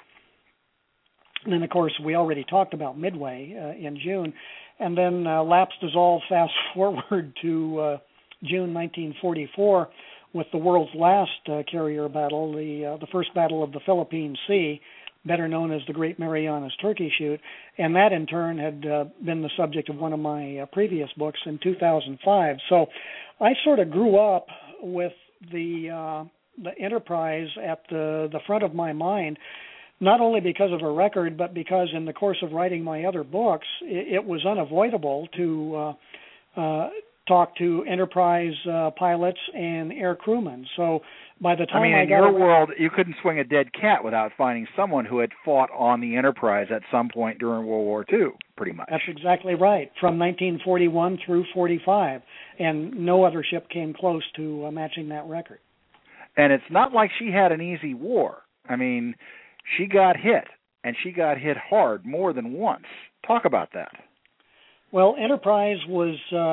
Speaker 1: And then, of course, we already talked about Midway uh, in June. And then uh, lapse dissolve fast forward to uh, June nineteen forty-four with the world's last uh, carrier battle, the uh, the first battle of the Philippine Sea, better known as the Great Marianas Turkey Shoot. And that, in turn, had uh, been the subject of one of my uh, previous books in two thousand five. So I sort of grew up with the uh, the Enterprise at the, the front of my mind, not only because of her record, but because in the course of writing my other books, it, it was unavoidable to uh, uh, talk to Enterprise uh, pilots and air crewmen. So by the time
Speaker 2: I mean,
Speaker 1: I
Speaker 2: in
Speaker 1: got
Speaker 2: your
Speaker 1: around,
Speaker 2: world, you couldn't swing a dead cat without finding someone who had fought on the Enterprise at some point during World War Two, pretty much.
Speaker 1: That's exactly right, from nineteen forty-one through forty-five, and no other ship came close to uh, matching that record.
Speaker 2: And it's not like she had an easy war. I mean, she got hit, and she got hit hard more than once. Talk about that.
Speaker 1: Well, Enterprise was uh,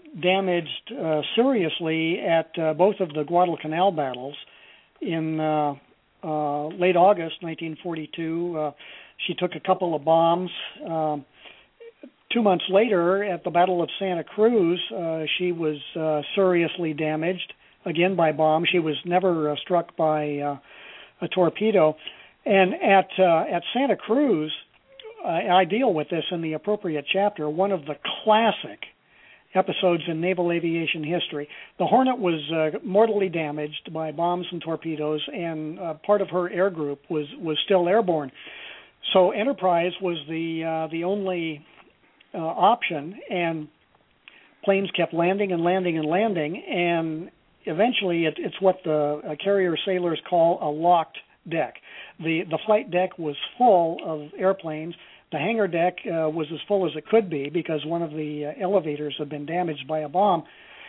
Speaker 1: damaged uh, seriously at uh, both of the Guadalcanal battles in uh, uh, late August nineteen forty-two. Uh, she took a couple of bombs. Um, two months later, at the Battle of Santa Cruz, uh, she was uh, seriously damaged, again by bombs. She was never uh, struck by uh, a torpedo. And at uh, at Santa Cruz, uh, I deal with this in the appropriate chapter, one of the classic episodes in naval aviation history. The Hornet was uh, mortally damaged by bombs and torpedoes, and uh, part of her air group was, was still airborne. So Enterprise was the uh, the only uh, option, and planes kept landing and landing and landing, and eventually it, it's what the uh, carrier sailors call a locked deck. The the flight deck was full of airplanes. The hangar deck uh, was as full as it could be because one of the uh, elevators had been damaged by a bomb.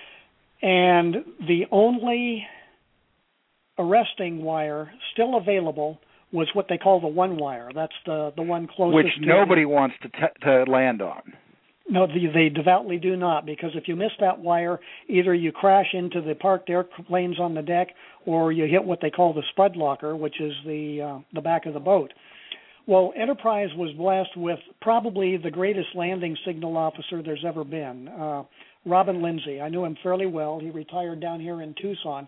Speaker 1: And the only arresting wire still available was what they call the one wire. That's the, the one closest
Speaker 2: Which
Speaker 1: to
Speaker 2: nobody
Speaker 1: the,
Speaker 2: wants to t- to land on.
Speaker 1: No, the, they devoutly do not, because if you miss that wire, either you crash into the parked airplanes on the deck or you hit what they call the spud locker, which is the uh, the back of the boat. Well, Enterprise was blessed with probably the greatest landing signal officer there's ever been, uh, Robin Lindsay. I knew him fairly well. He retired down here in Tucson.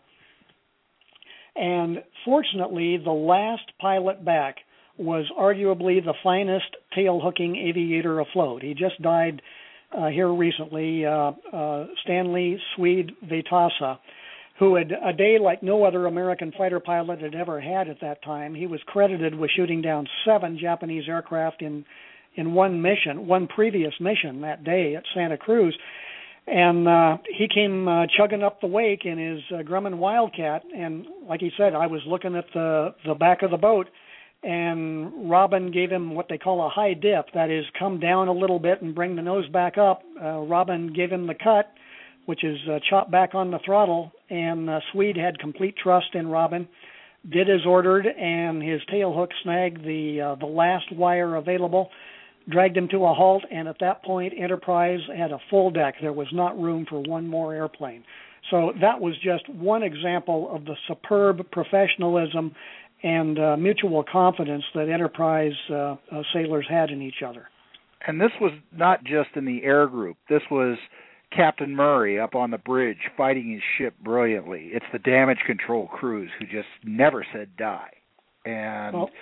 Speaker 1: And fortunately, the last pilot back was arguably the finest tail-hooking aviator afloat. He just died uh, here recently, uh, uh, Stanley Swede Vetasa, who had a day like no other American fighter pilot had ever had at that time. He was credited with shooting down seven Japanese aircraft in, in one mission, one previous mission that day at Santa Cruz. And uh, he came uh, chugging up the wake in his uh, Grumman Wildcat, and like he said, I was looking at the, the back of the boat, and Robin gave him what they call a high dip, that is, come down a little bit and bring the nose back up. Uh, Robin gave him the cut, which is uh, chop back on the throttle, and uh, Swede had complete trust in Robin, did as ordered, and his tail hook snagged the uh, the last wire available, dragged him to a halt, and at that point Enterprise had a full deck. There was not room for one more airplane. So that was just one example of the superb professionalism and uh, mutual confidence that Enterprise uh, uh, sailors had in each other.
Speaker 2: And this was not just in the air group. This was Captain Murray up on the bridge fighting his ship brilliantly. It's the damage control crews who just never said die. And well,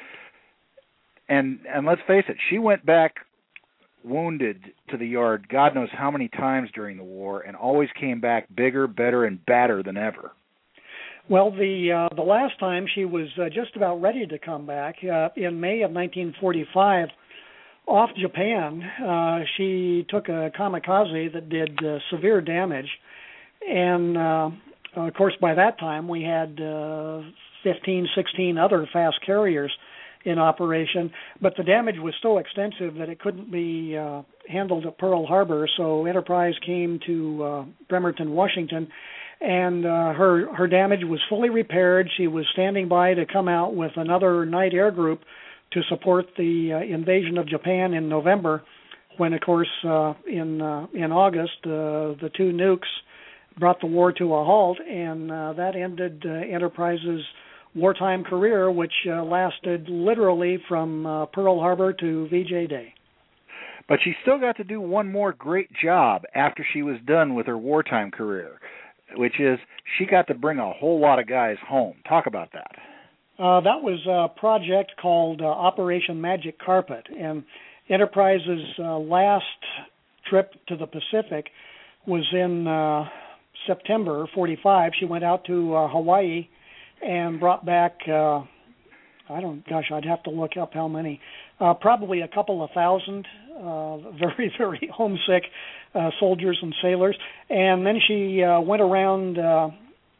Speaker 2: and and let's face it, she went back wounded to the yard God knows how many times during the war, and always came back bigger, better, and badder than ever.
Speaker 1: Well, the uh, the last time she was uh, just about ready to come back, uh, in May of nineteen forty-five, off Japan, uh, she took a kamikaze that did uh, severe damage. And, uh, of course, by that time, we had uh, fifteen, sixteen other fast carriers in operation. But the damage was so extensive that it couldn't be uh, handled at Pearl Harbor. So Enterprise came to uh, Bremerton, Washington, and uh, her, her damage was fully repaired. She was standing by to come out with another night air group to support the uh, invasion of Japan in November, when, of course, uh, in uh, in August, uh, the two nukes brought the war to a halt, and uh, that ended uh, Enterprise's wartime career, which uh, lasted literally from uh, Pearl Harbor to V J Day.
Speaker 2: But she still got to do one more great job after she was done with her wartime career, which is she got to bring a whole lot of guys home. Talk about that.
Speaker 1: Uh, that was a project called uh, Operation Magic Carpet, and Enterprise's uh, last trip to the Pacific was in uh, September forty-five. She went out to uh, Hawaii and brought back, uh, I don't, gosh, I'd have to look up how many, uh, probably a couple of thousand uh, very, very homesick uh, soldiers and sailors. And then she uh, went around uh,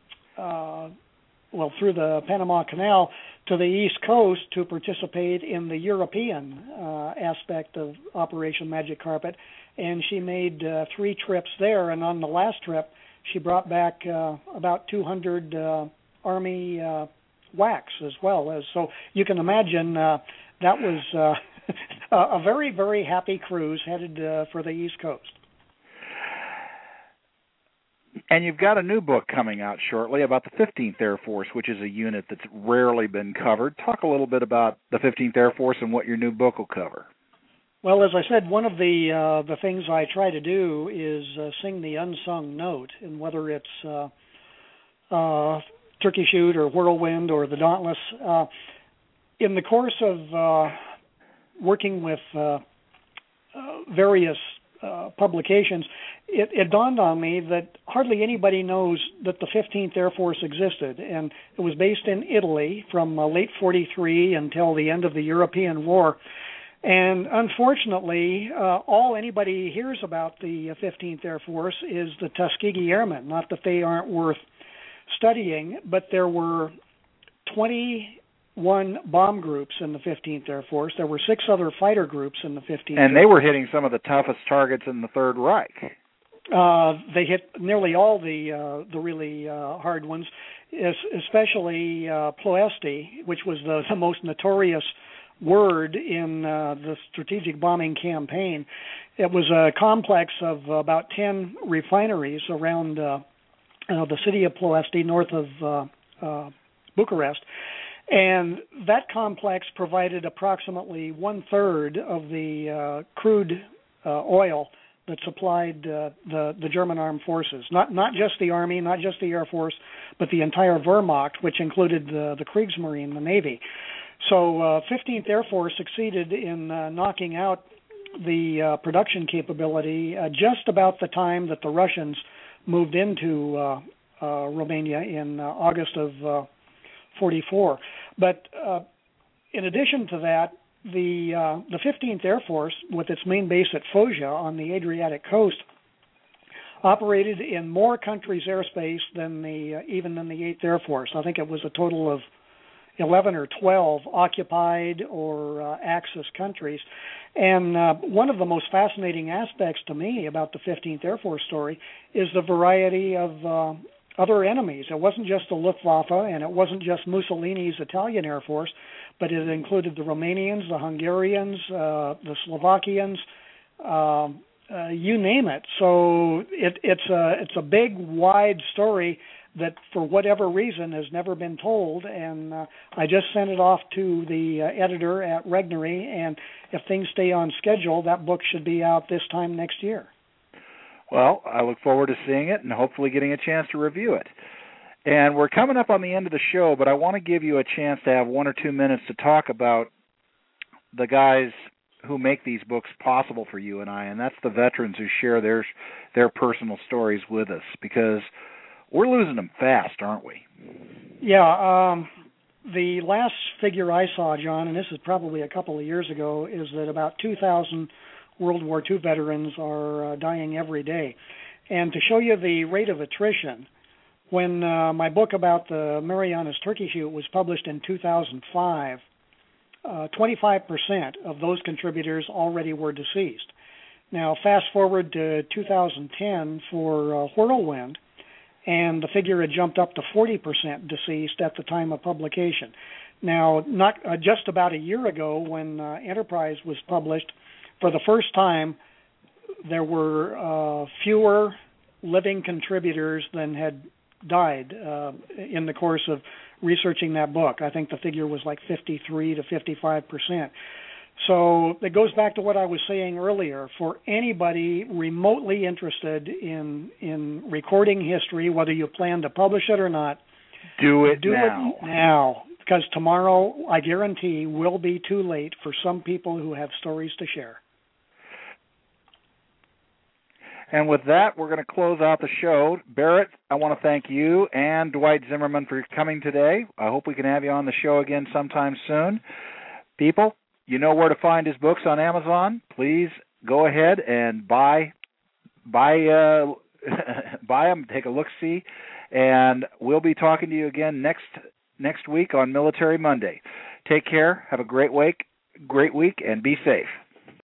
Speaker 1: uh well, through the Panama Canal to the East Coast to participate in the European uh, aspect of Operation Magic Carpet. And she made uh, three trips there. And on the last trip, she brought back uh, about two hundred uh, Army uh, whacks as well. As So you can imagine uh, that was uh, a very, very happy cruise headed uh, for the East Coast.
Speaker 2: And you've got a new book coming out shortly about the fifteenth Air Force, which is a unit that's rarely been covered. Talk a little bit about the fifteenth Air Force and what your new book will cover.
Speaker 1: Well, as I said, one of the uh, the things I try to do is uh, sing the unsung note, and whether it's uh, uh, Turkey Shoot or Whirlwind or the Dauntless, uh, in the course of uh, working with uh, uh, various uh, publications, it, it dawned on me that hardly anybody knows that the fifteenth Air Force existed, and it was based in Italy from uh, late forty-three until the end of the European War. And unfortunately, uh, all anybody hears about the fifteenth Air Force is the Tuskegee Airmen. Not that they aren't worth studying, but there were twenty-one bomb groups in the fifteenth Air Force. There were six other fighter groups in the fifteenth.
Speaker 2: And they were hitting some of the toughest targets in the Third Reich.
Speaker 1: Uh, they hit nearly all the uh, the really uh, hard ones, especially uh, Ploesti, which was the, the most notorious word in uh, the strategic bombing campaign. It was a complex of about ten refineries around uh, uh, the city of Ploesti, north of uh, uh, Bucharest, and that complex provided approximately one-third of the uh, crude uh, oil that supplied uh, the, the German armed forces, not not just the Army, not just the Air Force, but the entire Wehrmacht, which included the, the Kriegsmarine, the Navy. So uh, fifteenth Air Force succeeded in uh, knocking out the uh, production capability uh, just about the time that the Russians moved into uh, uh, Romania in uh, August of uh, forty-four. But uh, in addition to that, the uh, the fifteenth Air Force, with its main base at Foggia on the Adriatic coast, operated in more countries' airspace than the uh, even than the eighth Air Force. I think it was a total of eleven or twelve occupied or uh, Axis countries. And uh, one of the most fascinating aspects to me about the fifteenth Air Force story is the variety of uh, other enemies. It wasn't just the Luftwaffe, and it wasn't just Mussolini's Italian Air Force, but it included the Romanians, the Hungarians, uh, the Slovakians, uh, uh, you name it. So it, it's a it's a big, wide story that for whatever reason has never been told, and uh, I just sent it off to the uh, editor at Regnery, and if things stay on schedule, that book should be out this time next year.
Speaker 2: Well, I look forward to seeing it and hopefully getting a chance to review it. And we're coming up on the end of the show, but I want to give you a chance to have one or two minutes to talk about the guys who make these books possible for you and I, and that's the veterans who share their their personal stories with us, because we're losing them fast, aren't we?
Speaker 1: Yeah. Um, the last figure I saw, John, and this is probably a couple of years ago, is that about two thousand World War Two veterans are uh, dying every day. And to show you the rate of attrition, when uh, my book about the Marianas Turkey Shoot was published in two thousand five, uh, twenty-five percent of those contributors already were deceased. Now, fast forward to two thousand ten for uh, Whirlwind, and the figure had jumped up to forty percent deceased at the time of publication. Now, not uh, just about a year ago, when uh, Enterprise was published, for the first time, there were uh, fewer living contributors than had died uh, in the course of researching that book. I think the figure was like fifty-three to fifty-five percent. So it goes back to what I was saying earlier. For anybody remotely interested in in recording history, whether you plan to publish it or not,
Speaker 2: do it
Speaker 1: do
Speaker 2: now.
Speaker 1: it now. Because tomorrow, I guarantee, will be too late for some people who have stories to share.
Speaker 2: And with that, we're going to close out the show. Barrett, I want to thank you and Dwight Zimmerman for coming today. I hope we can have you on the show again sometime soon. People, you know where to find his books on Amazon. Please go ahead and buy buy uh, buy them, take a look-see, and we'll be talking to you again next next week on Military Monday. Take care, have a great week, great week, and be safe.